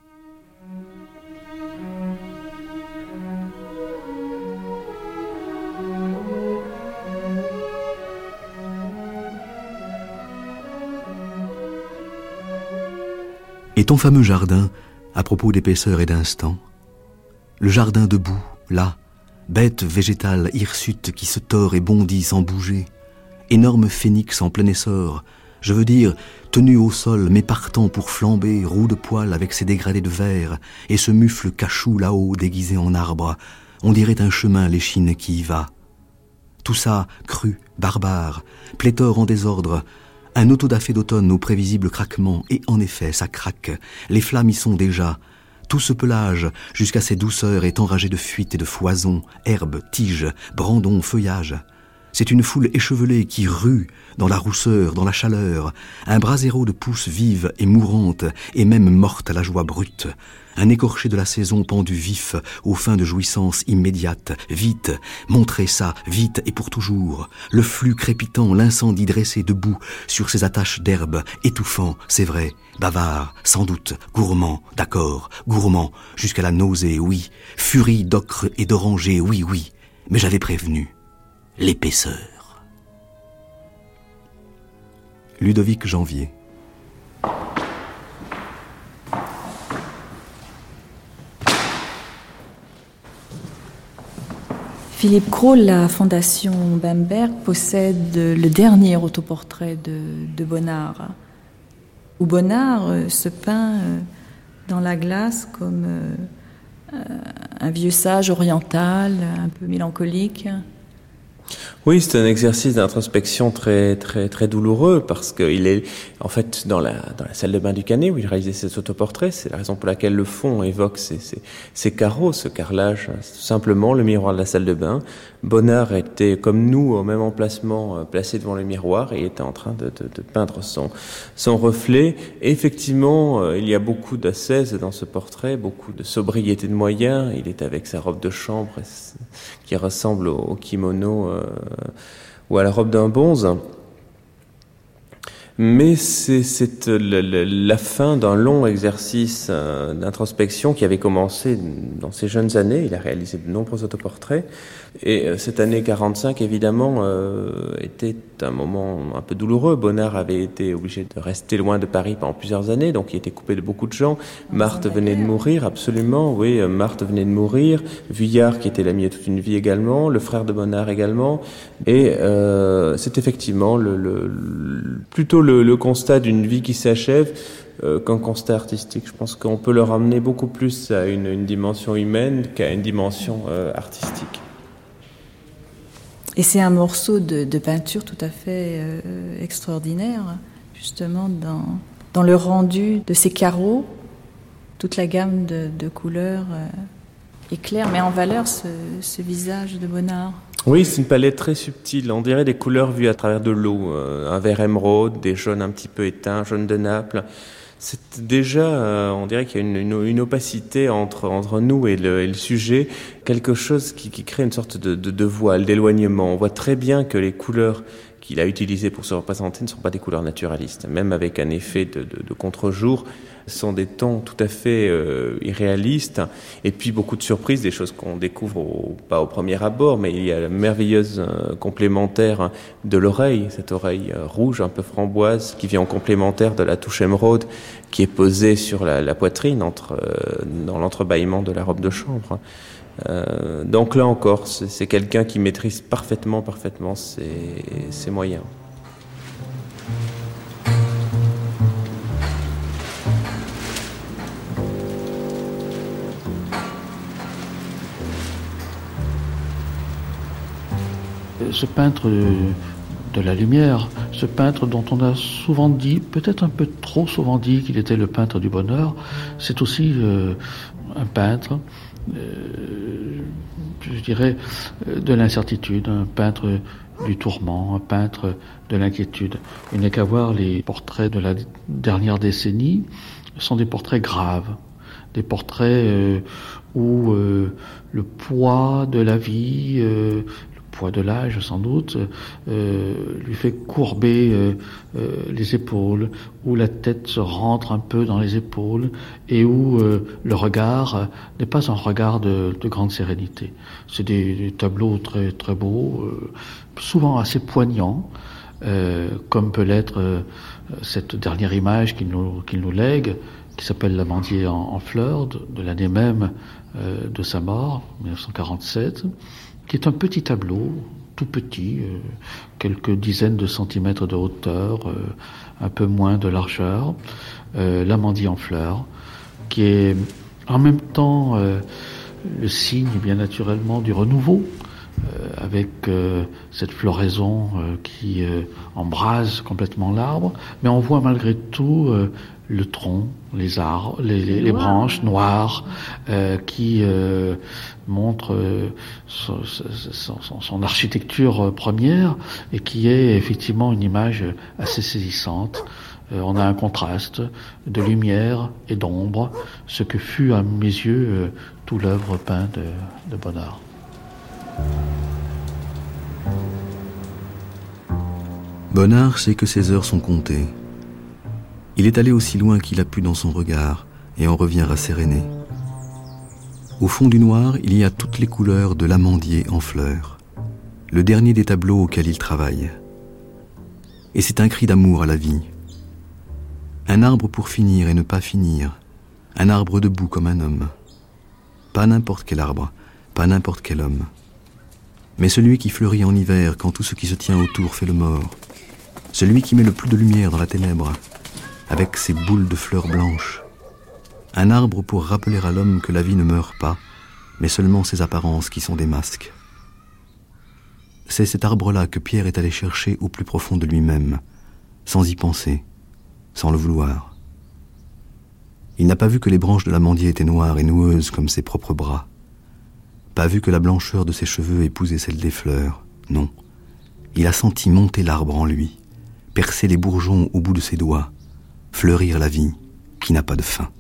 Et ton fameux jardin, à propos d'épaisseur et d'instant, le jardin debout, là, bête végétale hirsute qui se tord et bondit sans bouger, énorme phénix en plein essor, je veux dire, tenu au sol, mais partant pour flamber, roue de poil avec ses dégradés de verre, et ce mufle cachou là-haut déguisé en arbre, on dirait un chemin l'échine qui y va. Tout ça, cru, barbare, pléthore en désordre, un autodafé d'automne au prévisible craquement, et en effet, ça craque, les flammes y sont déjà. Tout ce pelage, jusqu'à ses douceurs, est enragé de fuite et de foison, herbes, tiges, brandons, feuillages. C'est une foule échevelée qui rue dans la rousseur, dans la chaleur, un brasero de pousses vives et mourantes, et même mortes à la joie brute. Un écorché de la saison pendu vif aux fins de jouissance immédiate. Vite, montrez ça, vite et pour toujours. Le flux crépitant, l'incendie dressé debout sur ses attaches d'herbe, étouffant, c'est vrai, bavard, sans doute, gourmand, d'accord, gourmand, jusqu'à la nausée, oui, furie d'ocre et d'oranger, oui, oui, mais j'avais prévenu. L'épaisseur. Ludovic Janvier. Philippe Cros, la Fondation Bamberg possède le dernier autoportrait de, de Bonnard, où Bonnard se peint dans la glace comme un vieux sage oriental, un peu mélancolique. Oui, c'est un exercice d'introspection très très très douloureux parce qu'il est en fait dans la dans la salle de bain du Canet où il réalisait ses autoportraits. C'est la raison pour laquelle le fond évoque ces ces, ces carreaux, ce carrelage. C'est tout simplement le miroir de la salle de bain. Bonnard était comme nous au même emplacement, placé devant le miroir et était en train de, de, de peindre son son reflet. Et effectivement, il y a beaucoup d'ascèse dans ce portrait, beaucoup de sobriété de moyens. Il est avec sa robe de chambre qui ressemble au, au kimono euh, ou à la robe d'un bonze. Mais c'est, c'est la, la, la fin d'un long exercice euh, d'introspection qui avait commencé dans ses jeunes années. Il a réalisé de nombreux autoportraits. Et euh, cette année quarante-cinq, évidemment, euh, était un moment un peu douloureux. Bonnard avait été obligé de rester loin de Paris pendant plusieurs années, donc il était coupé de beaucoup de gens. Marthe venait de mourir, absolument, oui, euh, Marthe venait de mourir. Vuillard, qui était l'ami de toute une vie également, le frère de Bonnard également. Et euh, c'est effectivement le, le, le plutôt le Le, le constat d'une vie qui s'achève euh, qu'un constat artistique. Je pense qu'on peut le ramener beaucoup plus à une, une dimension humaine qu'à une dimension euh, artistique. Et c'est un morceau de, de peinture tout à fait euh, extraordinaire, justement, dans, dans le rendu de ces carreaux, toute la gamme de, de couleurs euh, éclaire, met en valeur ce, ce visage de Bonnard. Oui, c'est une palette très subtile. On dirait des couleurs vues à travers de l'eau. Euh, un vert émeraude, des jaunes un petit peu éteints, jaune de Naples. C'est déjà, euh, on dirait qu'il y a une, une, une opacité entre, entre nous et le, et le sujet, quelque chose qui, qui crée une sorte de, de, de voile, d'éloignement. On voit très bien que les couleurs qu'il a utilisées pour se représenter ne sont pas des couleurs naturalistes. Même avec un effet de, de, de contre-jour, ce sont des tons tout à fait euh, irréalistes. Et puis beaucoup de surprises, des choses qu'on découvre au, pas au premier abord, mais il y a la merveilleuse euh, complémentaire de l'oreille, cette oreille euh, rouge, un peu framboise, qui vient en complémentaire de la touche émeraude, qui est posée sur la, la poitrine, entre, euh, dans l'entrebâillement de la robe de chambre. Euh, donc là encore, c'est, c'est quelqu'un qui maîtrise parfaitement, parfaitement ses, ses moyens. Ce peintre de la lumière, ce peintre dont on a souvent dit, peut-être un peu trop souvent dit qu'il était le peintre du bonheur, c'est aussi euh, un peintre, euh, je dirais, de l'incertitude, un peintre du tourment, un peintre de l'inquiétude. Il n'est qu'à voir les portraits de la dernière décennie, ce sont des portraits graves, des portraits euh, où euh, le poids de la vie, euh, poids de l'âge sans doute, euh, lui fait courber euh, euh, les épaules, où la tête se rentre un peu dans les épaules et où euh, le regard euh, n'est pas un regard de, de grande sérénité. C'est des, des tableaux très très beaux, euh, souvent assez poignants, euh, comme peut l'être euh, cette dernière image qu'il nous, qu'il nous lègue, qui s'appelle L'Amandier en, en fleurs, de, de l'année même euh, de sa mort, dix-neuf cent quarante-sept, qui est un petit tableau, tout petit, euh, quelques dizaines de centimètres de hauteur, euh, un peu moins de largeur, euh, L'Amandier en fleurs, qui est en même temps euh, le signe, bien naturellement, du renouveau euh, avec euh, cette floraison euh, qui euh, embrase complètement l'arbre, mais on voit malgré tout euh, le tronc, les arbres, les, les, les branches noires euh, qui euh, montrent euh, son, son, son architecture première et qui est effectivement une image assez saisissante. Euh, on a un contraste de lumière et d'ombre, ce que fut à mes yeux euh, tout l'œuvre peinte de, de Bonnard. Bonnard sait que ses heures sont comptées. Il est allé aussi loin qu'il a pu dans son regard et en revient rasséréné. Au fond du noir, il y a toutes les couleurs de l'amandier en fleurs, le dernier des tableaux auxquels il travaille. Et c'est un cri d'amour à la vie. Un arbre pour finir et ne pas finir, un arbre debout comme un homme. Pas n'importe quel arbre, pas n'importe quel homme, mais celui qui fleurit en hiver quand tout ce qui se tient autour fait le mort, celui qui met le plus de lumière dans la ténèbre, avec ses boules de fleurs blanches. Un arbre pour rappeler à l'homme que la vie ne meurt pas, mais seulement ses apparences qui sont des masques. C'est cet arbre-là que Pierre est allé chercher au plus profond de lui-même, sans y penser, sans le vouloir. Il n'a pas vu que les branches de l'amandier étaient noires et noueuses comme ses propres bras, pas vu que la blancheur de ses cheveux épousait celle des fleurs, non. Il a senti monter l'arbre en lui, percer les bourgeons au bout de ses doigts, fleurir la vie qui n'a pas de fin.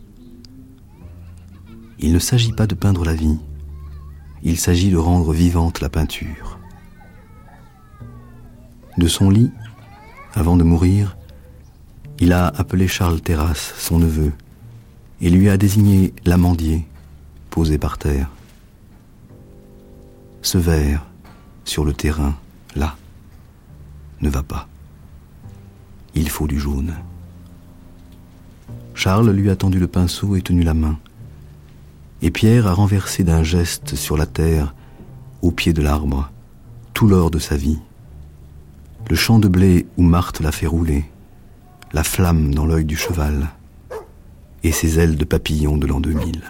Il ne s'agit pas de peindre la vie, il s'agit de rendre vivante la peinture. De son lit, avant de mourir, il a appelé Charles Terrasse, son neveu, et lui a désigné l'amandier, posé par terre. Ce vert, sur le terrain, là, ne va pas. Il faut du jaune. Charles lui a tendu le pinceau et tenu la main. Et Pierre a renversé d'un geste sur la terre, au pied de l'arbre, tout l'or de sa vie. Le champ de blé où Marthe l'a fait rouler, la flamme dans l'œil du cheval, et ses ailes de papillon de l'an deux mille.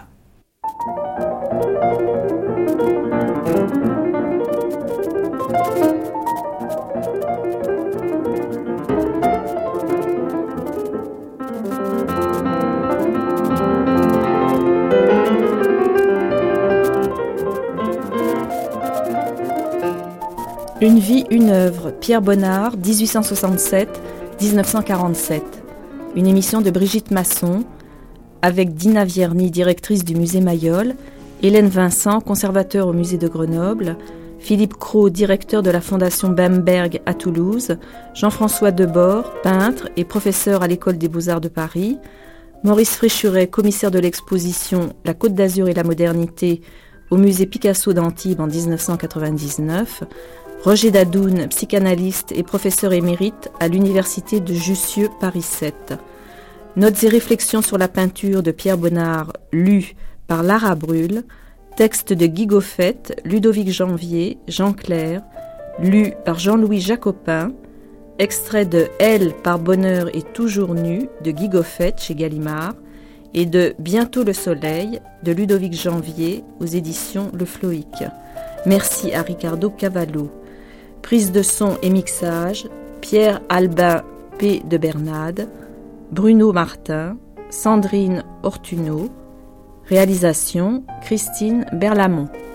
Une vie, une œuvre, Pierre Bonnard, dix-huit cent soixante-sept à dix-neuf cent quarante-sept. Une émission de Brigitte Masson, avec Dina Vierny, directrice du musée Mayol, Hélène Vincent, conservateur au musée de Grenoble, Philippe Cros, directeur de la fondation Bamberg à Toulouse, Jean-François Debord, peintre et professeur à l'école des Beaux-Arts de Paris, Maurice Fréchuret, commissaire de l'exposition La Côte d'Azur et la modernité au musée Picasso d'Antibes en dix-neuf cent quatre-vingt-dix-neuf, Roger Dadoun, psychanalyste et professeur émérite à l'université de Jussieu Paris sept. Notes et réflexions sur la peinture de Pierre Bonnard, lues par Lara Brûle. Texte de Guy Goffette, Ludovic Janvier, Jean Clair, lu par Jean-Louis Jacopin. Extrait de Elle par Bonheur et toujours nu de Guy Goffette chez Gallimard et de Bientôt le soleil de Ludovic Janvier aux éditions Le Floïc. Merci à Ricardo Cavallo. Prise de son et mixage, Pierre Albin P. de Bernade, Bruno Martin, Sandrine Ortuno. Réalisation, Christine Berlamont.